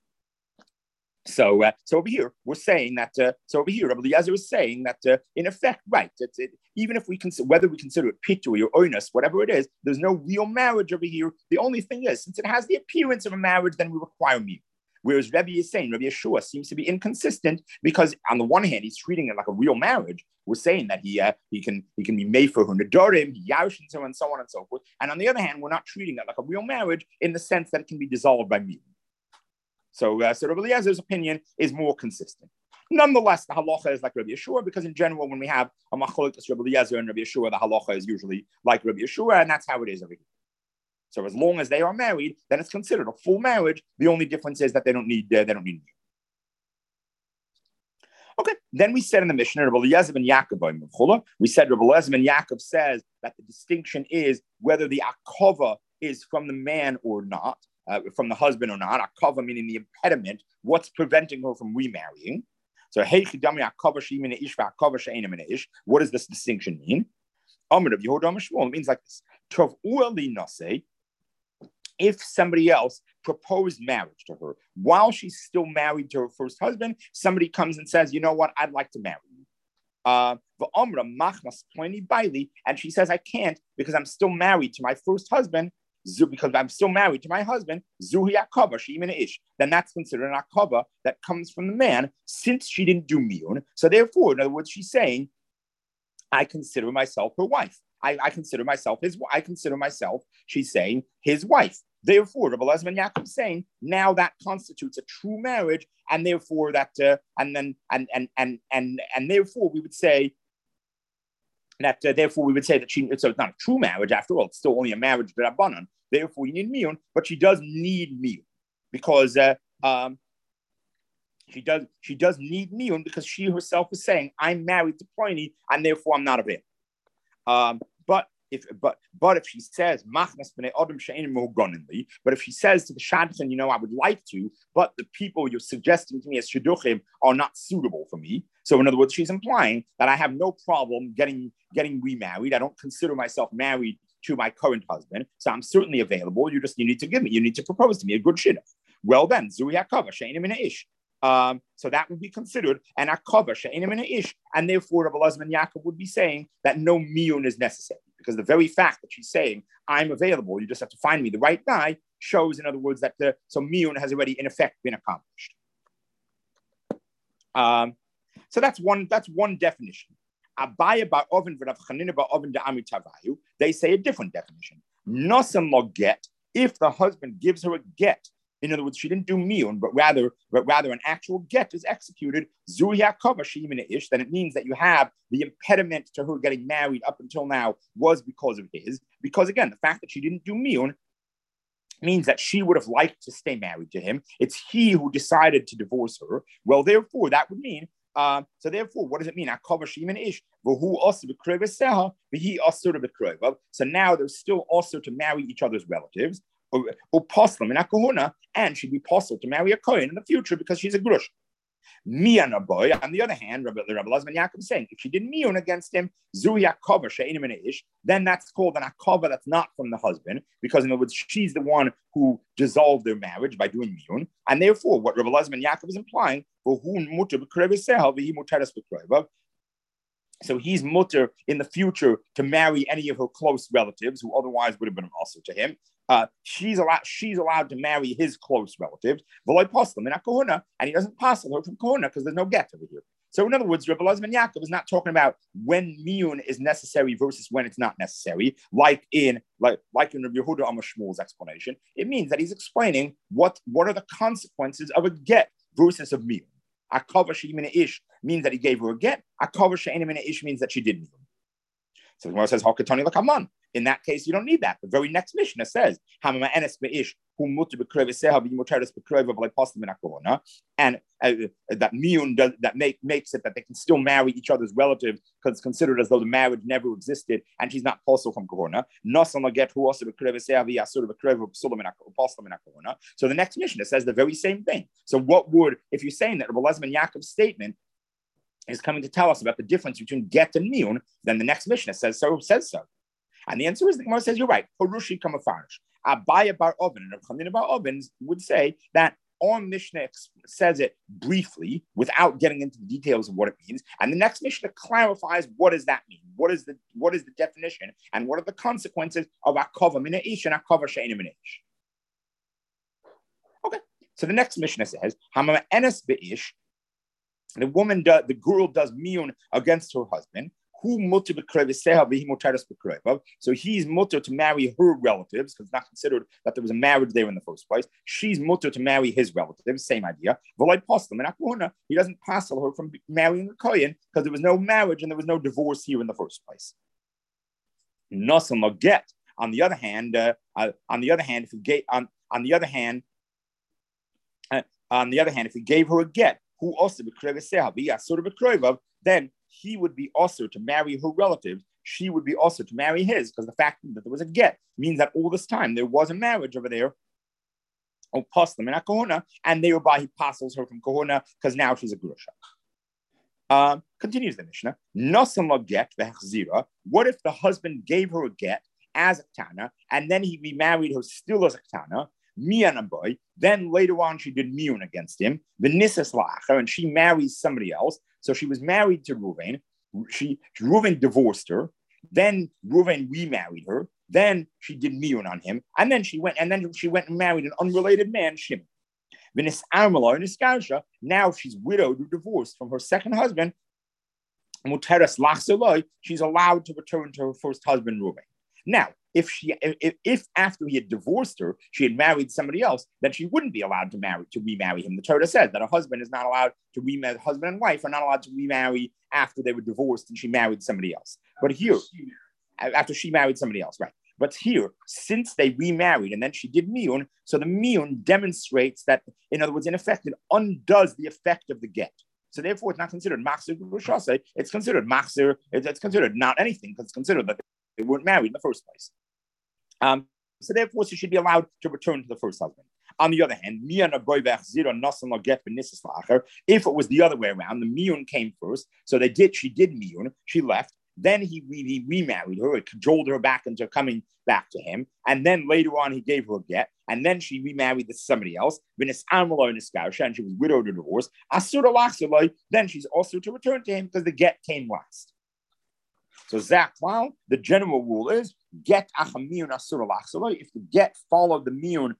So, uh, so over here, we're saying that, uh, so over here, Rabbi Eliezer is saying that, uh, in effect, right, it's, it, even if we consider, whether we consider it pitui or oinus, whatever it is, there's no real marriage over here. The only thing is, since it has the appearance of a marriage, then we require miyun. Whereas Rebbe is saying, Rabbi Yeshua seems to be inconsistent because on the one hand, he's treating it like a real marriage. We're saying that he uh, he can he can be made for her nedarim, he yaushins her, and so on and so forth. And on the other hand, we're not treating it like a real marriage in the sense that it can be dissolved by miyun. So, uh, so Rabbi Eliezer's opinion is more consistent. Nonetheless, the halacha is like Rabbi Yeshua, because in general, when we have a machlokes Rabbi Eliezer and Rabbi Yeshua, the halacha is usually like Rabbi Yeshua, and that's how it is over here. So, as long as they are married, then it's considered a full marriage. The only difference is that they don't need uh, they don't need. Okay, then we said in the Mishnah, Rabbi Eliezer ben Yaakov, we said Rabbi Eliezer ben Yaakov says that the distinction is whether the akava is from the man or not. Uh, from the husband or not, akava meaning the impediment, what's preventing her from remarrying. So, what does this distinction mean? It means like this. if somebody else proposed marriage to her while she's still married to her first husband, somebody comes and says, you know what, I'd like to marry you. Uh, and she says, I can't because I'm still married to my first husband, because I'm still married to my husband, then that's considered an akava that comes from the man since she didn't do miyun. So therefore, in other words, she's saying, I consider myself her wife. I, I consider myself his. I consider myself, she's saying, his wife. Therefore, Rabbi Elazar ben Yaakov is saying now that constitutes a true marriage, and therefore that, uh, and then and and and and and therefore we would say that. Uh, therefore, we would say that she. So it's not a true marriage after all. It's still only a marriage d'Rabbanan. Therefore, you need miyun, but she does need miyun because uh, um, she does. She does need miyun because she herself is saying, "I'm married to Pliny, and therefore I'm not available." Um, but if but but if she says machnas b'nei adam she'enim mehuganim, but if she says to the shadchan, you know, I would like to, but the people you're suggesting to me as shidduchim are not suitable for me. So in other words, she's implying that I have no problem getting getting remarried. I don't consider myself married to my current husband, so I'm certainly available. You just you need to give me, you need to propose to me a good shidduch. Well then, zui hakava she'enim min ish. Um, so that would be considered an akava she'enim min ish, and therefore Rabbi Elazar ben Yaakov would be saying that no miyun is necessary because the very fact that she's saying I'm available, you just have to find me the right guy, shows, in other words, that the so miyun has already in effect been accomplished. Um, so that's one. That's one definition. Abaya bar Oven v'Rav Chanina bar Oven de'Ami Tavayu. They say a different definition. Nosam lo get, if the husband gives her a get. In other words, she didn't do miyun, but rather, but rather an actual get is executed. Zuriya kava she'imina ish. Then it means that you have the impediment to her getting married up until now was because of his. Because again, the fact that she didn't do miyun means that she would have liked to stay married to him. It's he who decided to divorce her. Well, therefore, that would mean. Uh, so therefore, what does it mean? Akava she'imina ish. V'hu also b'kreva seha v'hi also b'kreva. So now they're still also to marry each other's relatives. Or, or poslam in a kohuna, and she'd be possible to marry a kohen in the future because she's a grush. Mian a boy, on the other hand, Rabbi Elazar ben Yaakov is saying if she did miyun against him, zuri akava she'enim min ish, then that's called an akava that's not from the husband, because in other words, she's the one who dissolved their marriage by doing miyun, and therefore, what Rabbi Elazar ben Yaakov is implying, so he's mutter in the future to marry any of her close relatives who otherwise would have been also to him. Uh, she's allowed. She's allowed to marry his close relatives. And he doesn't pass her from kohuna because there's no get over here. So in other words, Rabbi Elazar ben Yaakov is not talking about when miyun is necessary versus when it's not necessary, like in like like in Rabbi Yehuda Amar Shmuel's explanation. It means that he's explaining what what are the consequences of a get versus of miyun. Akava she'imina ish means that he gave her a get. Akava she'enim min ish means that she didn't. So the Gemara says, "Hakatani lakaman." In that case, you don't need that. The very next Mishnah says, "Hamama enes beish who mutter b'kreva v'yimoteres b'kreva v'lei paslim min hakorona," and uh, that miyun does that make makes it that they can still marry each other's relatives because it's considered as though the marriage never existed and she's not possible from korona. Nosan laget who also b'kreva seha v'yasur b'kreva v'psulim min paslim min hakorona. So the next Mishnah says the very same thing. So what would, if you're saying that Rabbi Elazar ben Yaakov's statement is coming to tell us about the difference between get and miyun, then the next Mishnah says so, says so. And the answer is, the Gemara says, you're right. Harushi kamafarish. Abaya bar Oven and Chanina bar Oven would say that our Mishnah says it briefly without getting into the details of what it means. And the next Mishnah clarifies what does that mean? What is the what is the definition? And what are the consequences of akava min ish and akava she'enim min ish? Okay. So the next Mishnah says, Hamama enes beish. The woman, does, the girl does miyun against her husband. Who mutter b'kreva v'hi moteres b'kreva. So he's mutter to marry her relatives because it's not considered that there was a marriage there in the first place. She's mutter to marry his relatives. Same idea. V'loi poslam and akuna. He doesn't passel her from marrying a kohen because there was no marriage and there was no divorce here in the first place. Nosan lo get. On the other hand, uh, uh, on the other hand, if he gave on on the other hand, uh, on the other hand, if he gave her a get, who also b'kreva v'yasur b'kreva, then he would be also to marry her relatives. She would be also to marry his, because the fact that there was a get means that all this time there was a marriage over there. Oh, poslam and kohuna, and thereby he passes her from kohuna because now she's a grusha. Um, continues the Mishnah. Nosan lo get v'hechzira. What if the husband gave her a get as a Ktana, and then he remarried her still as a Ktana, Mian boy. Then later on, she did Miyun against him, the Nisas Lacher, and she marries somebody else. So she was married to Reuven. She Reuven divorced her. Then Reuven remarried her. Then she did Miyun on him, and then she went and then she went and married an unrelated man, Shimon. Now she's widowed or divorced from her second husband. She's allowed to return to her first husband, Reuven. Now, if she, if, if after he had divorced her, she had married somebody else, then she wouldn't be allowed to marry to remarry him. The Torah says that a husband is not allowed to remarry. Husband and wife are not allowed to remarry after they were divorced and she married somebody else. But here, after she married somebody else, right? But here, since they remarried and then she did miyun, so the miyun demonstrates that, in other words, in effect, it undoes the effect of the get. So therefore, it's not considered machzir grushase. It's considered machzir. It's, it's considered not anything because it's considered that they weren't married in the first place. Um, so therefore, she should be allowed to return to the first husband. On the other hand, if it was the other way around, the miyun came first, so they did. She did miyun. She left. Then he, he remarried her, it cajoled her back into coming back to him. And then later on, he gave her a get. And then she remarried to somebody else. And she was widowed or divorced. Then she's also to return to him because the get came last. So Zaklal, the general rule is get achamiyun asur lachsaloi. If the get followed the miyun,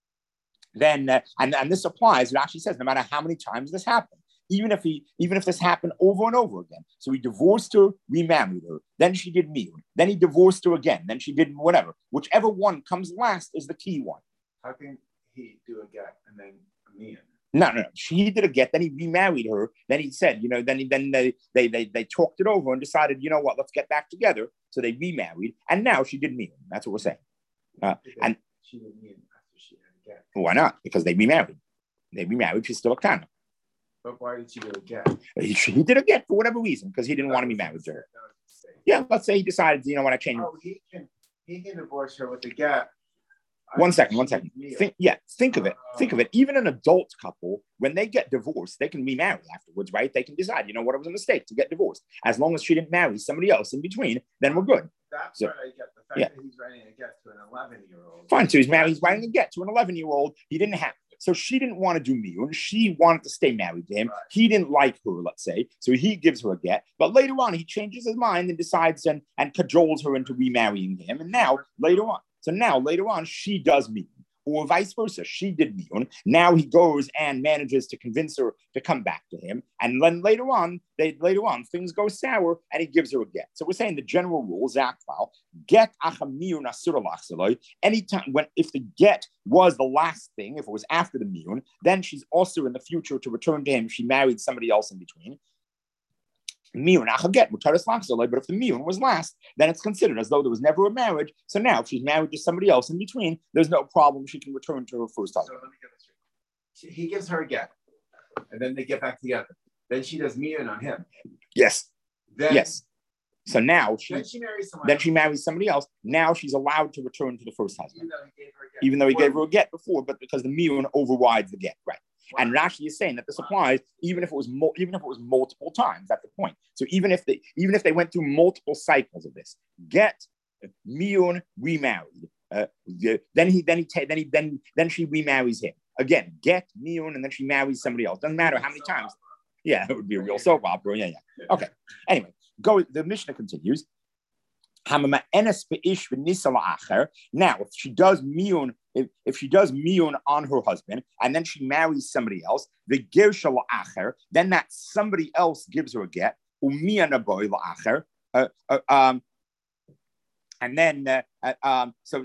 then uh, and, and this applies. It actually says no matter how many times this happened. Even if he, even if this happened over and over again. So he divorced her, remarried her, then she did miyun, then he divorced her again, then she did whatever. Whichever one comes last is the key one. How can he do a get and then a miyun? No, no, no. She did a get, then he remarried her, then he said, you know, then he, then they, they they they talked it over and decided, you know what, let's get back together. So they remarried, and now she did miyun. That's what we're saying. Uh, and she did miyun after she had a get. Why not? Because they remarried. They remarried. She's still a Ktana. But why did she do a get? He, he did a get for whatever reason, because he didn't that want to be married to her. Yeah, let's say he decided, you know what, I changed. Oh, he can he can divorce her with a get. One second, one second. Think, yeah, think of it. Uh, think of it. Even an adult couple, when they get divorced, they can remarry afterwards, right? They can decide, you know what, it was a mistake to get divorced. As long as she didn't marry somebody else in between, then we're good. That's so, what I get. The fact yeah. that he's writing a get to an eleven-year-old. Fine, so he's married. He's writing a get to an eleven-year-old. He didn't have. So she didn't want to do miyun. She wanted to stay married to him. Right. He didn't like her, let's say. So he gives her a get. But later on, he changes his mind and decides and, and cajoles her into remarrying him. And now, later on, so now later on, she does miyun. Or vice versa. She did miyun. Now he goes and manages to convince her to come back to him. And then later on, they later on, things go sour and he gives her a get. So we're saying the general rule, Zakval, get achamiyun asur lachsaloi. Anytime when if the get was the last thing, if it was after the miyun, then she's also in the future to return to him if she married somebody else in between. Miyun achaget mutaris lachsaloi. But if the miyun was last, then it's considered as though there was never a marriage. So now, if she's married to somebody else in between, there's no problem. She can return to her first husband. So let me get this straight. He gives her a get, and then they get back together. Then she does miyun on him. Yes. Then, yes. So now she then she marries someone then else. she marries somebody else. Now she's allowed to return to the first husband, even though he gave her a get, even though he gave her a get before, but because the miyun overrides the get, right? Wow. And Rashi is saying that this applies even if it was mo- even if it was multiple times. That's the point. So even if they even if they went through multiple cycles of this, get miyun remarried, uh, then he then he ta- then he then then she remarries him again. Get miyun and then she marries somebody else. Doesn't matter how many times. Yeah, it would be a real soap opera. Yeah, yeah. Okay. Anyway, go. The Mishnah continues. Now, if she does miyun, if, if she does miyun on her husband, and then she marries somebody else, the girsha la'acher, then that somebody else gives her a get, umiyan aboy la'acher, uh, uh, um, and then uh, uh, um, so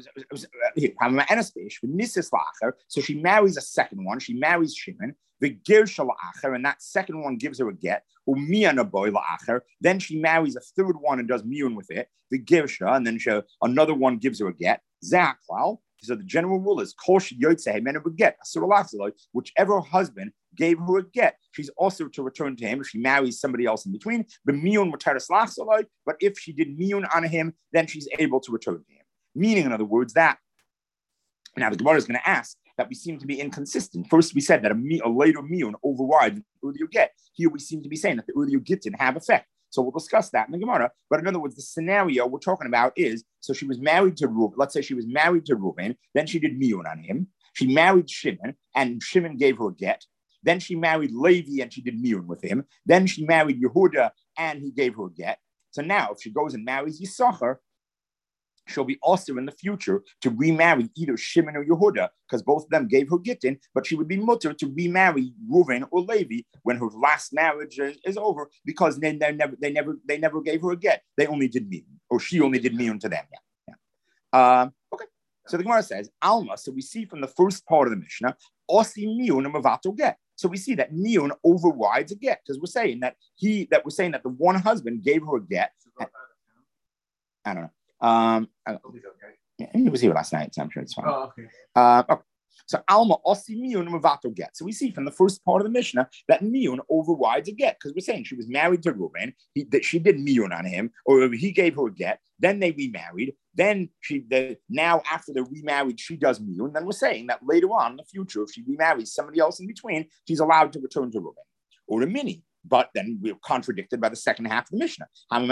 so she marries a second one. She marries Shimon. The girsha la'acher, and that second one gives her a get. Then she marries a third one and does miyun with it. The girsha, and then she, another one gives her a get. Zaklal. So the general rule is get whichever husband gave her a get, she's also to return to him if she marries somebody else in between. But if she did miyun on him, then she's able to return to him. Meaning, in other words, that now the Gemara is going to ask that we seem to be inconsistent. First, we said that a, a later miyun overrides the earlier get. Here, we seem to be saying that the earlier get didn't have effect. So we'll discuss that in the Gemara. But in other words, the scenario we're talking about is, so she was married to Reuben. Let's say she was married to Reuben. Then she did miyun on him. She married Shimon, and Shimon gave her a get. Then she married Levi, and she did miyun with him. Then she married Yehuda, and he gave her a get. So now, if she goes and marries Yisachar, she'll be also in the future to remarry either Shimon or Yehuda, because both of them gave her gittin, but she would be mutter to remarry Reuven or Levi when her last marriage is, is over, because they, they never they never they never gave her a get. They only did miyun, or she only did miyun to them. Yeah, yeah. Um, okay. So the Gemara says Alma. So we see from the first part of the Mishnah, osi miyun and mavato get. So we see that miyun overrides a get, because we're saying that he that we're saying that the one husband gave her a get. I don't know. Um, I, yeah, he was here last night, so I'm sure it's fine. Oh, okay. Uh, okay. So Alma osi miyun mavato get. So we see from the first part of the Mishnah that miyun overrides a get, because we're saying she was married to Reuben, he that she did miyun on him, or he gave her a get. Then they remarried. Then she the now after they're remarried, she does miyun. Then we're saying that later on in the future, if she remarries somebody else in between, she's allowed to return to Reuben or a mini. But then we're contradicted by the second half of the Mishnah. And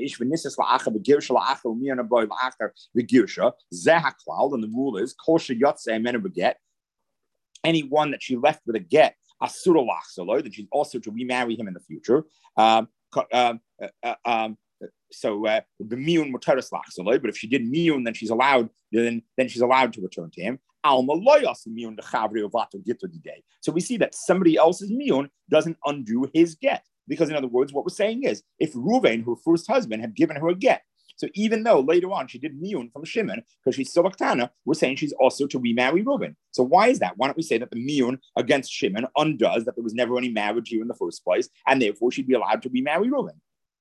the rule is anyone that she left with a get, that she's also to remarry him in the future. Um, um, uh, um, so uh, the miyun mutaras lachsaloi, but if she did miyun, then she's allowed. Then then she's allowed to return to him. So we see that somebody else's miyun doesn't undo his get, because in other words, what we're saying is, if Reuven, her first husband, had given her a get, so even though later on she did miyun from Shimon because she's still a ktana, we're saying she's also to remarry Reuven. So why is that? Why don't we say that the miyun against Shimon undoes that there was never any marriage here in the first place, and therefore she'd be allowed to remarry Reuven?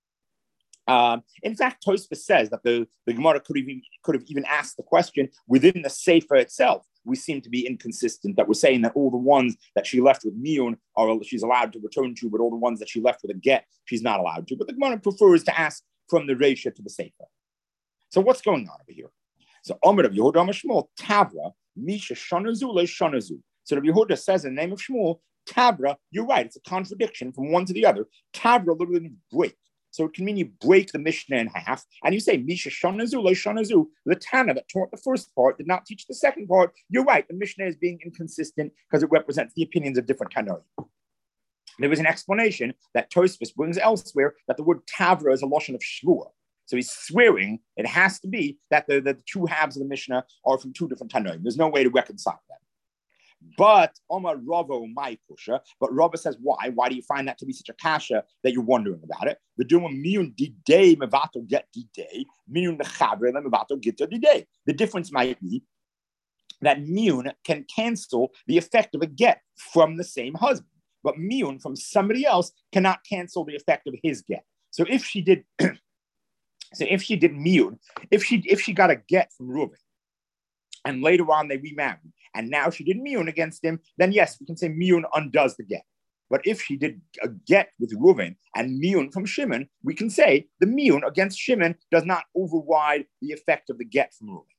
Um, in fact, Tosfos says that the, the Gemara could have, even, could have even asked the question within the Sefer itself. We seem to be inconsistent, that we're saying that all the ones that she left with miyun are she's allowed to return to, but all the ones that she left with a get, she's not allowed to. But the Gemara prefers to ask from the Reisha to the Sefer. So what's going on over here? So Omer of Yehuda Shmuel, Tavra, Misha Shanazu Le Shanazu. So the Yehuda says in the name of Shmuel, Tavra, you're right, it's a contradiction from one to the other. Tavra literally means break. So it can mean you break the Mishnah in half, and you say, Misha Shanazu, Le Shanazu, the Tana that taught the first part did not teach the second part. You're right, the Mishnah is being inconsistent because it represents the opinions of different Tanoim. There was an explanation that Tosfos brings elsewhere that the word Tavra is a loshon of Shvua. So he's swearing it has to be that the, the two halves of the Mishnah are from two different Tanoim. There's no way to reconcile that. But Omar Ravo my kusha, but Rava says why? Why do you find that to be such a kasha that you're wondering about it? The doing miyun didei mevato get didei miyun nechabre mevato get didei. The difference might be that miyun can cancel the effect of a get from the same husband, but miyun from somebody else cannot cancel the effect of his get. So if she did, so if she did miyun, if she if she got a get from Reuven, and later on they remarried, and now she did miyun against him, then yes, we can say miyun undoes the get. But if she did a get with Reuven and miyun from Shimon, we can say the miyun against Shimon does not override the effect of the get from Reuven.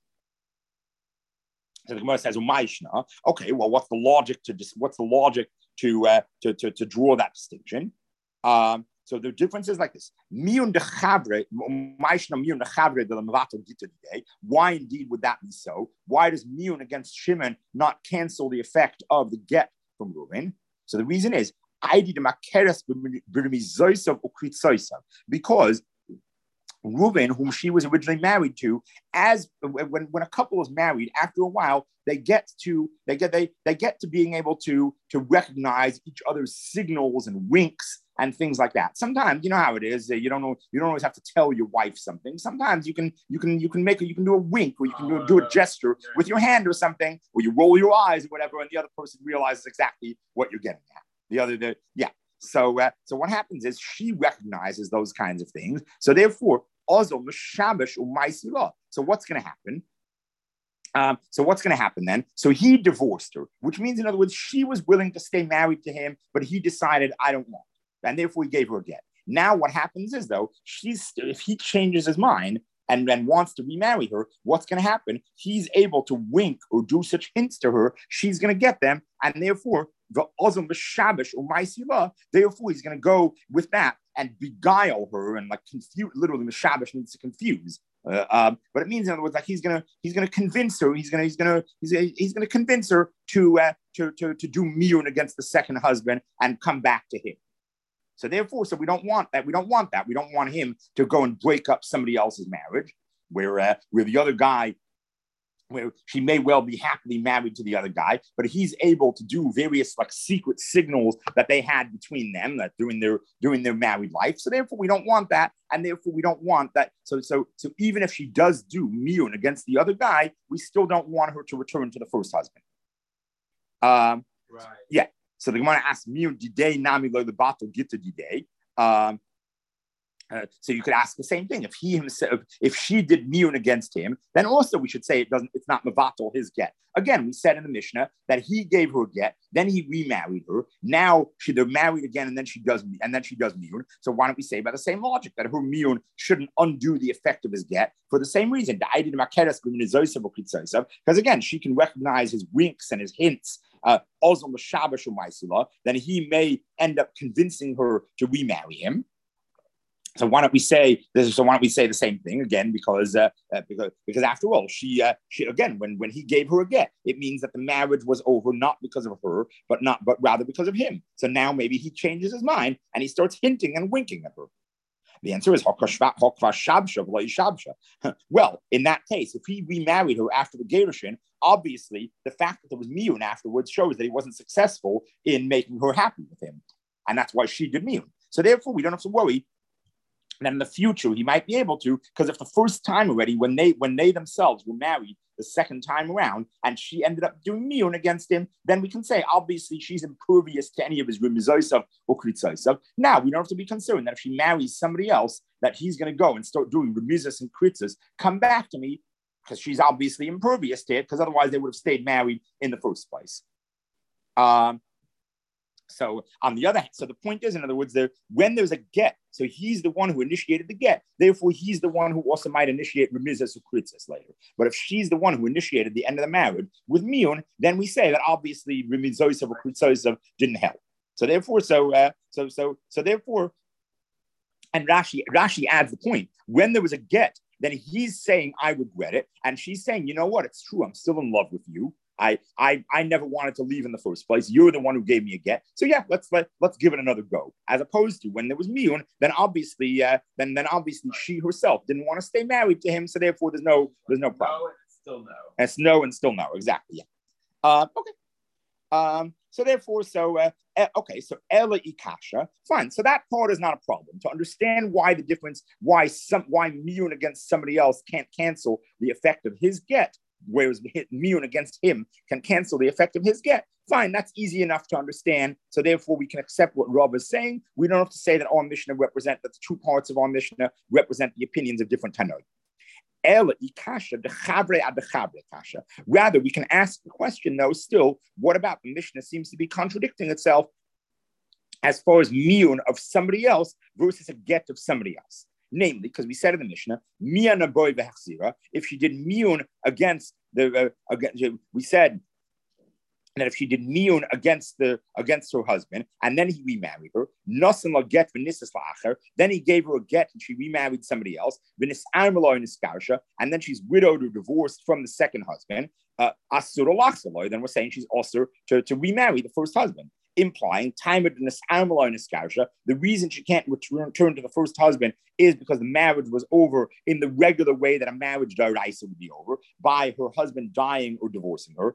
So the Gemara says, "Umayishna." Okay, well, what's the logic to dis- what's the logic to, uh, to to to draw that distinction? Um, so the difference is like this: miyun dechavre, umayishna miyun dechavre de lamato gita today. Why indeed would that be so? Why does miyun against Shimon not cancel the effect of the get from Reuven? So the reason is because Reuven, whom she was originally married to, as when, when a couple is married, after a while, they get to they get they they get to being able to to recognize each other's signals and winks and things like that. Sometimes you know how it is. You don't know. You don't always have to tell your wife something. Sometimes you can you can you can make a, you can do a wink, or you can do, do a gesture with your hand or something, or you roll your eyes or whatever, and the other person realizes exactly what you're getting at. The other, the, yeah. So uh, so what happens is she recognizes those kinds of things. So therefore, also mishabish umaisila. So what's going to happen? Um, so what's going to happen then? So he divorced her, which means, in other words, she was willing to stay married to him, but he decided, I don't want, and therefore he gave her a get. Now what happens is, though, she's if he changes his mind and then wants to remarry her, what's going to happen? He's able to wink or do such hints to her. She's going to get them, and therefore the ozum b'shabish u'maisiva. Therefore, he's going to go with that and beguile her and like confuse. Literally, mishabish means to confuse. Uh, um, but it means, in other words, like he's gonna he's gonna convince her. He's gonna he's gonna he's he's gonna convince her to uh, to to to do miyun against the second husband and come back to him. So therefore, so we don't want that. We don't want that. We don't want him to go and break up somebody else's marriage, where uh, where the other guy, where she may well be happily married to the other guy, but he's able to do various like secret signals that they had between them that during their during their married life. So therefore, we don't want that, and therefore we don't want that. So so so even if she does do miyun against the other guy, we still don't want her to return to the first husband. Um, right. Yeah. So the Gemara asks miyun didei nami lo the bato gita didei. Um, Uh, so you could ask the same thing. If he himself, if she did miyun against him, then also we should say it doesn't. It's not mevatel his get. Again, we said in the Mishnah that he gave her a get, then he remarried her. Now she they're married again, and then she does and then she does miyun. So why don't we say by the same logic that her miyun shouldn't undo the effect of his get for the same reason? Because again, she can recognize his winks and his hints. Uh, then he may end up convincing her to remarry him. So why don't we say this? So why don't we say the same thing again? Because uh, uh, because because after all, she uh, she again when when he gave her a get, it means that the marriage was over not because of her, but not but rather because of him. So now maybe he changes his mind and he starts hinting and winking at her. The answer is well, in that case, if he remarried her after the Gerushin, obviously the fact that there was miyun afterwards shows that he wasn't successful in making her happy with him, and that's why she did miyun. So therefore, we don't have to worry. And then in the future, he might be able to, because if the first time already, when they when they themselves were married the second time around, and she ended up doing miyun against him, then we can say, obviously, she's impervious to any of his remizosav or kritzosav. Now, we don't have to be concerned that if she marries somebody else, that he's going to go and start doing remizos and kritzos, come back to me, because she's obviously impervious to it, because otherwise they would have stayed married in the first place. Um, So on the other hand, so the point is, in other words, there when there's a get, so he's the one who initiated the get. Therefore, he's the one who also might initiate remizas or kritzas later. But if she's the one who initiated the end of the marriage with miyun, then we say that obviously remizos or kritzos didn't help. So therefore, so uh, so so so therefore, and Rashi Rashi adds the point: when there was a get, then he's saying I regret it, and she's saying, you know what, it's true, I'm still in love with you. I, I I never wanted to leave in the first place. You're the one who gave me a get. So yeah, let's let let's give it another go. As opposed to when there was miyun, then obviously uh, then then obviously she herself didn't want to stay married to him. So therefore, there's no there's no problem. No, and still no. And it's no and still no. Exactly. Yeah. Uh, okay. Um. So therefore, so uh, okay. So ela ikasha. Fine. So that part is not a problem. To understand why the difference, why some why miyun against somebody else can't cancel the effect of his get, whereas miyun against him can cancel the effect of his get. Fine, that's easy enough to understand. So therefore, we can accept what Rav is saying. We don't have to say that our Mishnah represent, that the two parts of our Mishnah represent the opinions of different Tanoi. Rather, we can ask the question, though, still, what about the Mishnah seems to be contradicting itself as far as miyun of somebody else versus a get of somebody else? Namely, because we said in the Mishnah, Mia Naboy Vehachzira, if she did miyun against the, uh, against, we said that if she did miyun against the against her husband, and then he remarried her, Nosan la get v'nisas la'acher, then he gave her a get and she remarried somebody else, v'nis armaloy niskarsha, and then she's widowed or divorced from the second husband, uh, asur olachsaloy, then we're saying she's also to, to remarry the first husband. Implying time of the reason she can't return, return to the first husband is because the marriage was over in the regular way that a marriage d'oraisa would be over, by her husband dying or divorcing her.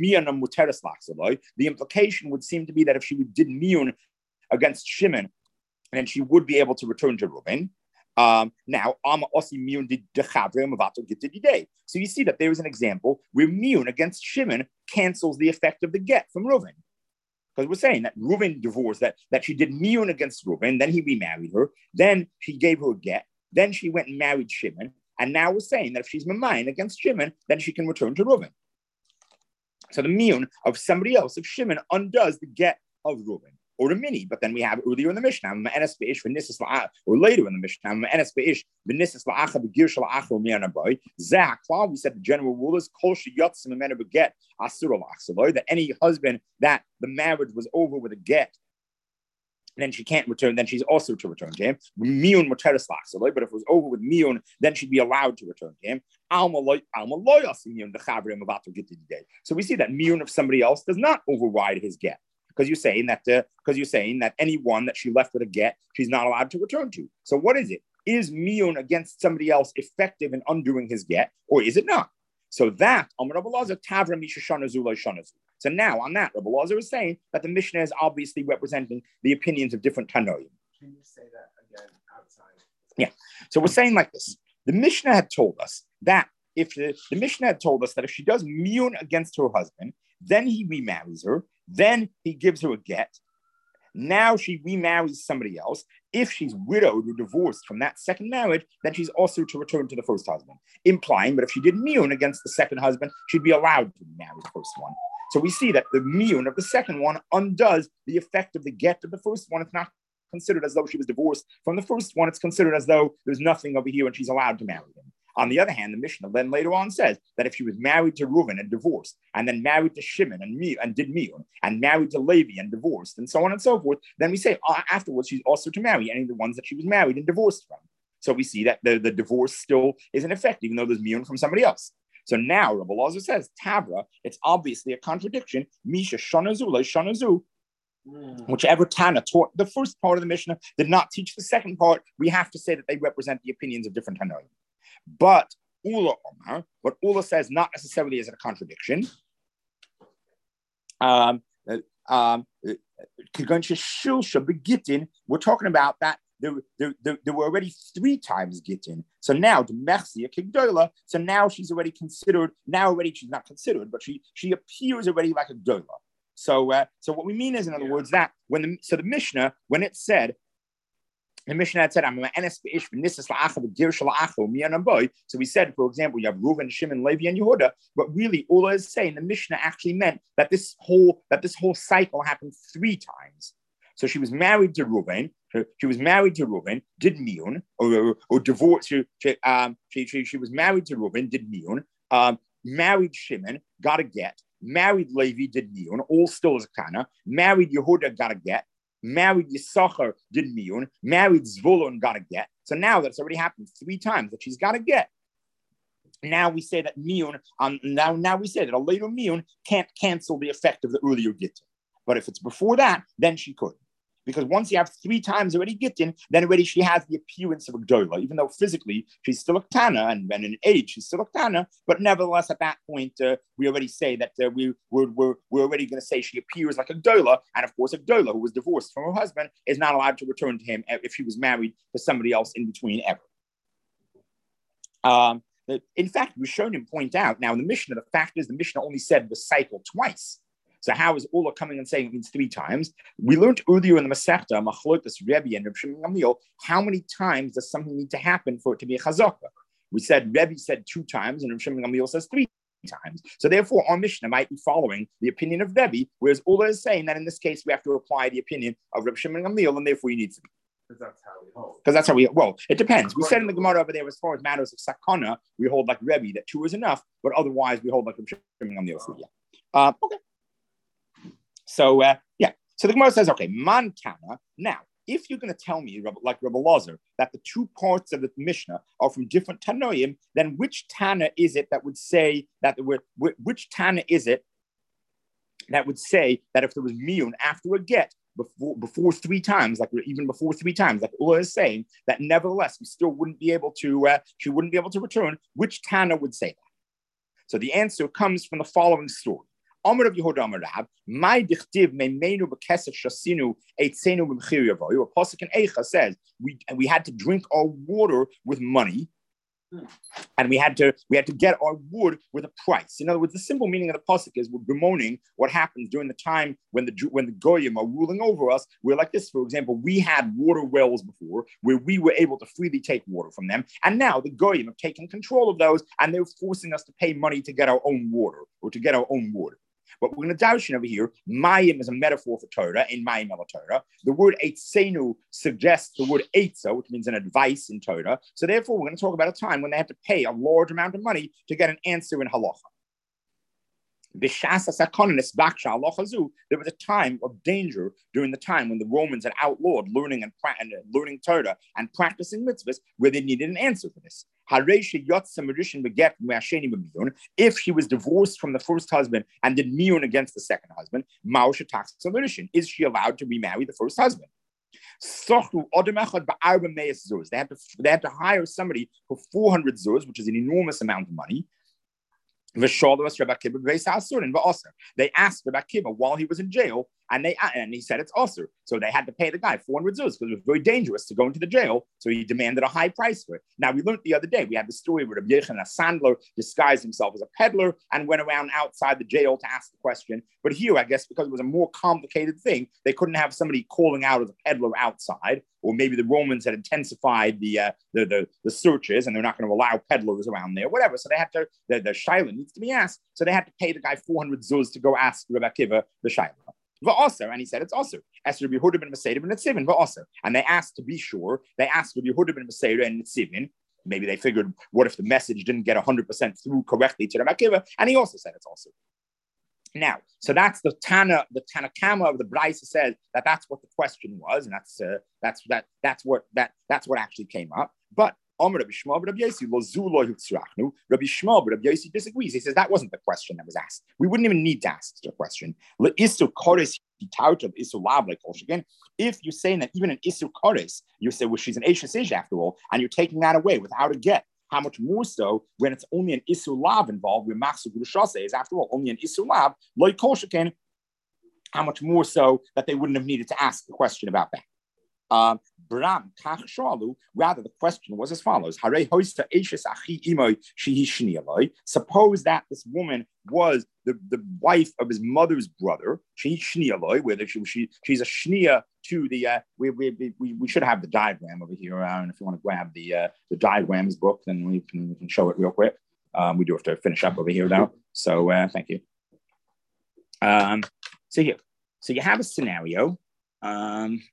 The implication would seem to be that if she did miyun against Shimon, then she would be able to return to Reuben. Um, now, so you see that there is an example where miyun against Shimon cancels the effect of the get from Reuben. Because we're saying that Reuben divorced, that, that she did miyun against Reuben, then he remarried her, then she gave her a get, then she went and married Shimon, and now we're saying that if she's mamayin against Shimon, then she can return to Reuben. So the miyun of somebody else, of Shimon, undoes the get of Reuben. or a mini. But then we have earlier in the Mishnah, or later in the Mishnah, we said the general rule is that any husband that the marriage was over with a get, then she can't return, then she's also to return to him. Miyun muteres lachsaloi, but if it was over with miyun, then she'd be allowed to return to him. So we see that miyun of somebody else does not override his get. Because you're saying that uh, because you're saying that anyone that she left with a get, she's not allowed to return to. So what is it? Is miyun against somebody else effective in undoing his get, or is it not? So that So now on that, Rabbi Lazar is saying that the Mishnah is obviously representing the opinions of different Tanoim. Can you say that again outside? Yeah. So we're saying like this. The Mishnah had told us that if the, the Mishnah had told us that if she does miyun against her husband, then he remarries her, then he gives her a get. Now she remarries somebody else. If she's widowed or divorced from that second marriage, then she's also to return to the first husband, implying that if she did miyun against the second husband, she'd be allowed to remarry the first one. So we see that the miyun of the second one undoes the effect of the get of the first one. It's not considered as though she was divorced from the first one. It's considered as though there's nothing over here and she's allowed to marry him. On the other hand, the Mishnah then later on says that if she was married to Reuven and divorced, and then married to Shimon and me and did miyun, and married to Levi and divorced, and so on and so forth, then we say uh, afterwards she's also to marry any of the ones that she was married and divorced from. So we see that the, the divorce still is in effect, even though there's miyun from somebody else. So now Rabbi Lazar says, Tavra, it's obviously a contradiction. Misha shanazu le shanazu. Whichever Tana taught the first part of the Mishnah did not teach the second part, we have to say that they represent the opinions of different Tanoim. But Ula Omar, what Ula says not necessarily is a contradiction. Um, um, we're talking about that there, there, there, there were already three times Gittin. So now, so now she's already considered, now already she's not considered, but she she appears already like a Gdola. So, uh, so what we mean is, in other words, that when the so the Mishnah, when it said, the Mishnah had said, "I'm an So we said, for example, you have Reuven, Shimon, Levi, and Yehuda. But really, all is saying the Mishnah actually meant that this whole that this whole cycle happened three times. So she was married to Reuven. She was married to Reuven, did miyun, or, or, or divorced. She, she, um, she, she, she was married to Reuven, did miyun. Um, married Shimon, got a get. Married Levi, did miyun, all still as a kana. Married Yehuda, got a get. Married Yisachar, did miyun. Married Zvulun, got a get. So now that's already happened three times that she's got a get. Now we say that miyun, um, now, now we say that a later miyun can't cancel the effect of the earlier gittin. But if it's before that, then she could. Because once you have three times already gittin, then already she has the appearance of a gdola, even though physically she's still a ktana, and, and in age she's still a ktana, but nevertheless at that point uh, we already say that uh, we, we're, we're, we're already going to say she appears like a gdola, and of course a gdola who was divorced from her husband is not allowed to return to him if she was married to somebody else in between ever. Um, in fact, we shown him point out, now in the Mishnah, the fact is the Mishnah only said the cycle twice. So how is Ula coming and saying it means three times? We learned earlier in the Masechta, Machlokas, Rebbe, and Reb Shimon Gamliel, how many times does something need to happen for it to be a chazaka? We said Rebbe said two times, and Reb Shimon Gamliel says three times. So therefore, our Mishnah might be following the opinion of Rebbe, whereas Ula is saying that in this case we have to apply the opinion of Reb Shimon Gamliel, and therefore you need to be. Because that's how we hold. Because that's how we, well, it depends. We said in the Gemara over there, as far as matters of sakana, we hold like Rebbe, that two is enough, but otherwise we hold like Reb Shimon Gamliel. So yeah. Uh, okay. So, uh, yeah. So the Gemara says, okay, man kana. Now, if you're going to tell me, like Rabbi Lazar, that the two parts of the Mishnah are from different Tanoim, then which Tana is it that would say that the word, which Tana is it that would say that if there was miyun after a get, before before three times, like even before three times, like Ula is saying, that nevertheless we still wouldn't be able to, uh, she wouldn't be able to return, which Tana would say that? So the answer comes from the following story. Amar of Yehuda Amar Rab, my dichtiv meimenu b'kesef shasinu eitzenu b'mchir yavoyu. A pasuk in Eicha says we we had to drink our water with money, and we had to we had to get our wood with a price. In other words, the simple meaning of the pasuk is we're bemoaning what happens during the time when the when the goyim are ruling over us. We're like this, for example, we had water wells before where we were able to freely take water from them, and now the goyim have taken control of those, and they're forcing us to pay money to get our own water or to get our own wood. But we're going to darshan over here. Mayim is a metaphor for Torah in Mayim el Torah. The word eitzenu suggests the word eitza, which means an advice in Torah. So therefore, we're going to talk about a time when they have to pay a large amount of money to get an answer in halacha. There was a time of danger during the time when the Romans had outlawed learning and, pra- and uh, learning Torah and practicing mitzvahs, where they needed an answer for this. If she was divorced from the first husband and did miyun against the second husband, is she allowed to remarry the first husband? They had to, they had to hire somebody for four hundred zuz, which is an enormous amount of money. They asked Rabbi Akiva while he was in jail, and they and he said it's usher. So they had to pay the guy four hundred zuz because it was very dangerous to go into the jail. So he demanded a high price for it. Now we learned the other day, we had the story where Rabbi Yechon, a sandler, disguised himself as a peddler and went around outside the jail to ask the question. But here, I guess, because it was a more complicated thing, they couldn't have somebody calling out as a peddler outside, or maybe the Romans had intensified the uh, the, the the searches and they're not going to allow peddlers around there, whatever. So they had to, the, the Shaila needs to be asked. So they had to pay the guy four hundred zuz to go ask Rabbi Akiva the Shaila. V'aser, and he said it's aser. As Rabbi Yehuda ben Maseidah ben Nitzivin, v'aser. And they asked to be sure, they asked Rabbi Yehuda ben Maseidah and Nitzivin. Maybe they figured, what if the message didn't get one hundred percent through correctly to Rabbi Akiva? And he also said it's aser. Now, so that's the Tana, the Tanakama of the Braisa says that that's what the question was, and that's uh, that's that that's what that that's what actually came up. But Rabbi Shmuel, Rabbi Yossi, Rabbi Shmuel, Rabbi Yossi disagrees. He says that wasn't the question that was asked. We wouldn't even need to ask the question. If you're saying that even an Isu Kores, you say, well, she's an Eshes Ish after all, and you're taking that away without a get, how much more so when it's only an Isu Lav involved, where Machsu Gurashase is after all only an Isu Lav, Loi Koshaken, how much more so that they wouldn't have needed to ask the question about that. Um, Bram Kach Shalu, rather the question was as follows: suppose that this woman was the, the wife of his mother's brother, whether she, she she's a shnia to the uh, we, we we we should have the diagram over here. Uh, and if you want to grab the uh, the diagrams book, then we can we can show it real quick. Um, we do have to finish up over here now, so uh, thank you. Um, so here, so you have a scenario. Um,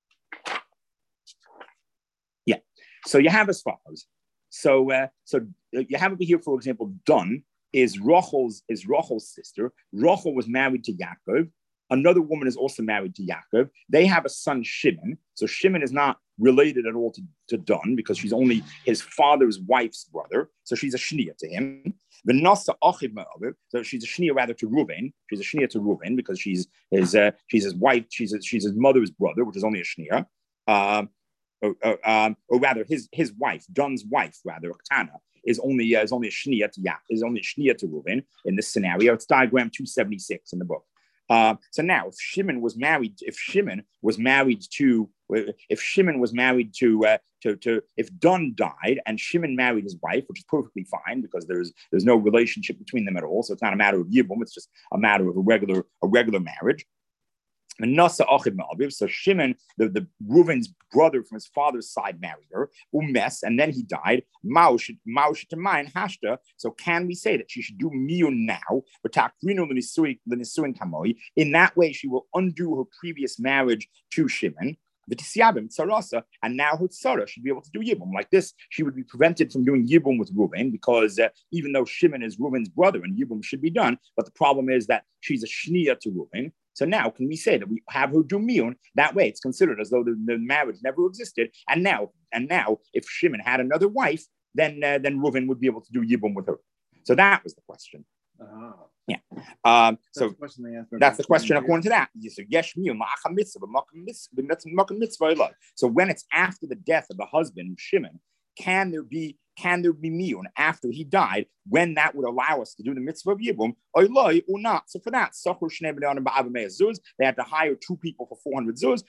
Yeah, so you have as follows. So, uh, so you have over here, for example, Dun is Rachel's is Rachel's sister. Rachel was married to Yaakov. Another woman is also married to Yaakov. They have a son, Shimon. So Shimon is not related at all to, to Dun because she's only his father's wife's brother. So she's a shnia to him. V'nasa achiv me'aviv. So she's a shnia rather to Reuven. She's a shnia to Reuven because she's his uh, she's his wife. She's a, she's his mother's brother, which is only a shnia. Um, Or, or, um, or rather, his his wife, Dun's wife, rather, Oktana, is only uh, is only a shnia to Yak, is only a shnia to Reuven in this scenario. It's diagram two seventy-six in the book. Uh, so now, if Shimon was married, if Shimon was married to, if Shimon was married to, uh, to, to, if Dun died and Shimon married his wife, which is perfectly fine because there's there's no relationship between them at all, so it's not a matter of yibum, it's just a matter of a regular a regular marriage. So Shimon, the, the Reuven's brother from his father's side, married her, umes, and then he died. So can we say that she should do miyun now? In that way, she will undo her previous marriage to Shimon. And now her tzara should be able to do yibum. Like this, she would be prevented from doing yibum with Reuven because uh, even though Shimon is Reuven's brother and yibum should be done, but the problem is that she's a shnia to Reuven. So now, can we say that we have her do miyun? That way, it's considered as though the, the marriage never existed. And now, and now, if Shimon had another wife, then uh, then Reuven would be able to do yibum with her. So that was the question. Uh-huh. Yeah. Um, so that's the question, that's the question according to that. So when it's after the death of the husband, Shimon, can there be can there be miyun after he died when that would allow us to do the mitzvah of yibum or not? So for that, they had to hire two people for four hundred zuz.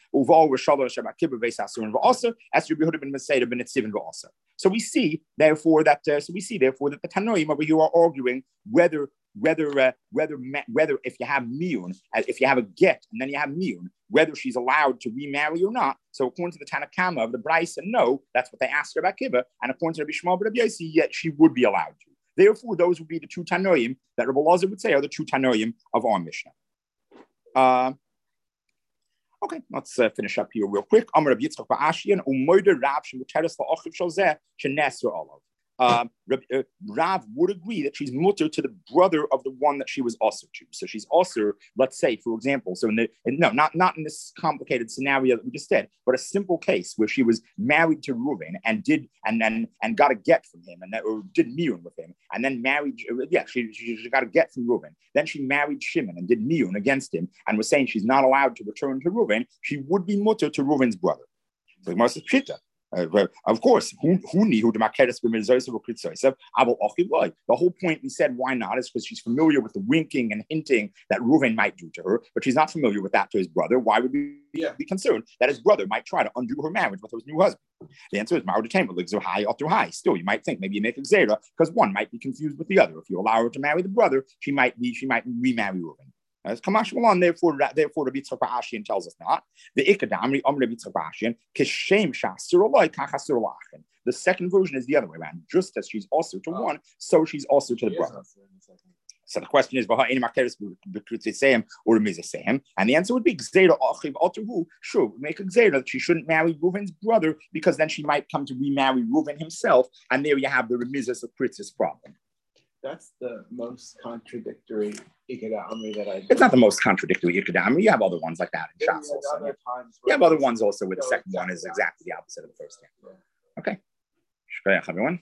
So we see therefore that uh, so we see therefore that the Tanoim over here are arguing whether whether uh, whether whether if you have miyun, if you have a get and then you have miyun, whether she's allowed to remarry or not. So according to the Tanakama of the Braisa, no, that's what they asked Rabbi Akiva, and according to Rabbi Shmuel Rabbi Yossi, yet she would be allowed to. Therefore, those would be the two Tanoim that Rabbi Elazar would say are the two Tanoim of our Mishnah. Uh, okay, let's uh, finish up here real quick. Amar Rabbi Yitzchak Ba'ashian u'moider Rav shemuteres la'achiv shel zeh sheneser olav. Um, uh, Rav would agree that she's mutter to the brother of the one that she was also to. So she's also, let's say, for example, so in the in, no, not not in this complicated scenario that we just did, but a simple case where she was married to Reuven and did and then and got a get from him and that, or did miyun with him and then married. Yeah, she, she, she got a get from Reuven. Then she married Shimon and did miyun against him and was saying she's not allowed to return to Reuven. She would be mutter to Reuven's brother. So the Gemara says pshita. Uh, of course, who who knew the whole point we said why not is because she's familiar with the winking and hinting that Reuven might do to her, but she's not familiar with that to his brother. Why would we yeah. be concerned that his brother might try to undo her marriage with his new husband? The answer is Ma'od Tamar, like high or high. Still, you might think maybe you make a Xera because one might be confused with the other. If you allow her to marry the brother, she might be she might remarry Reuven. As Kamash Malon, therefore, therefore, Rabbi Yitzchak Ba'ashian tells us not. The Ikadamri Om Rabbi Yitzchak Ba'ashian Kishem Shasirolai Kachasir Lachin. The second version is the other way around. Just as she's also to one, so she's also to the brother. So the question is, or and the answer would be Gzeira Achiv Altuhu. Sure, make a Gzeira that she shouldn't marry Reuven's brother because then she might come to remarry Reuven himself, and there you have the remizas of Pritz's problem. That's the most contradictory Ikeda Amri that I. It's not the most contradictory Ikeda Amri. You have other ones like that in Shas also. You have other ones also where the second one is exactly the opposite of the first one. Okay. Shkoyach, everyone.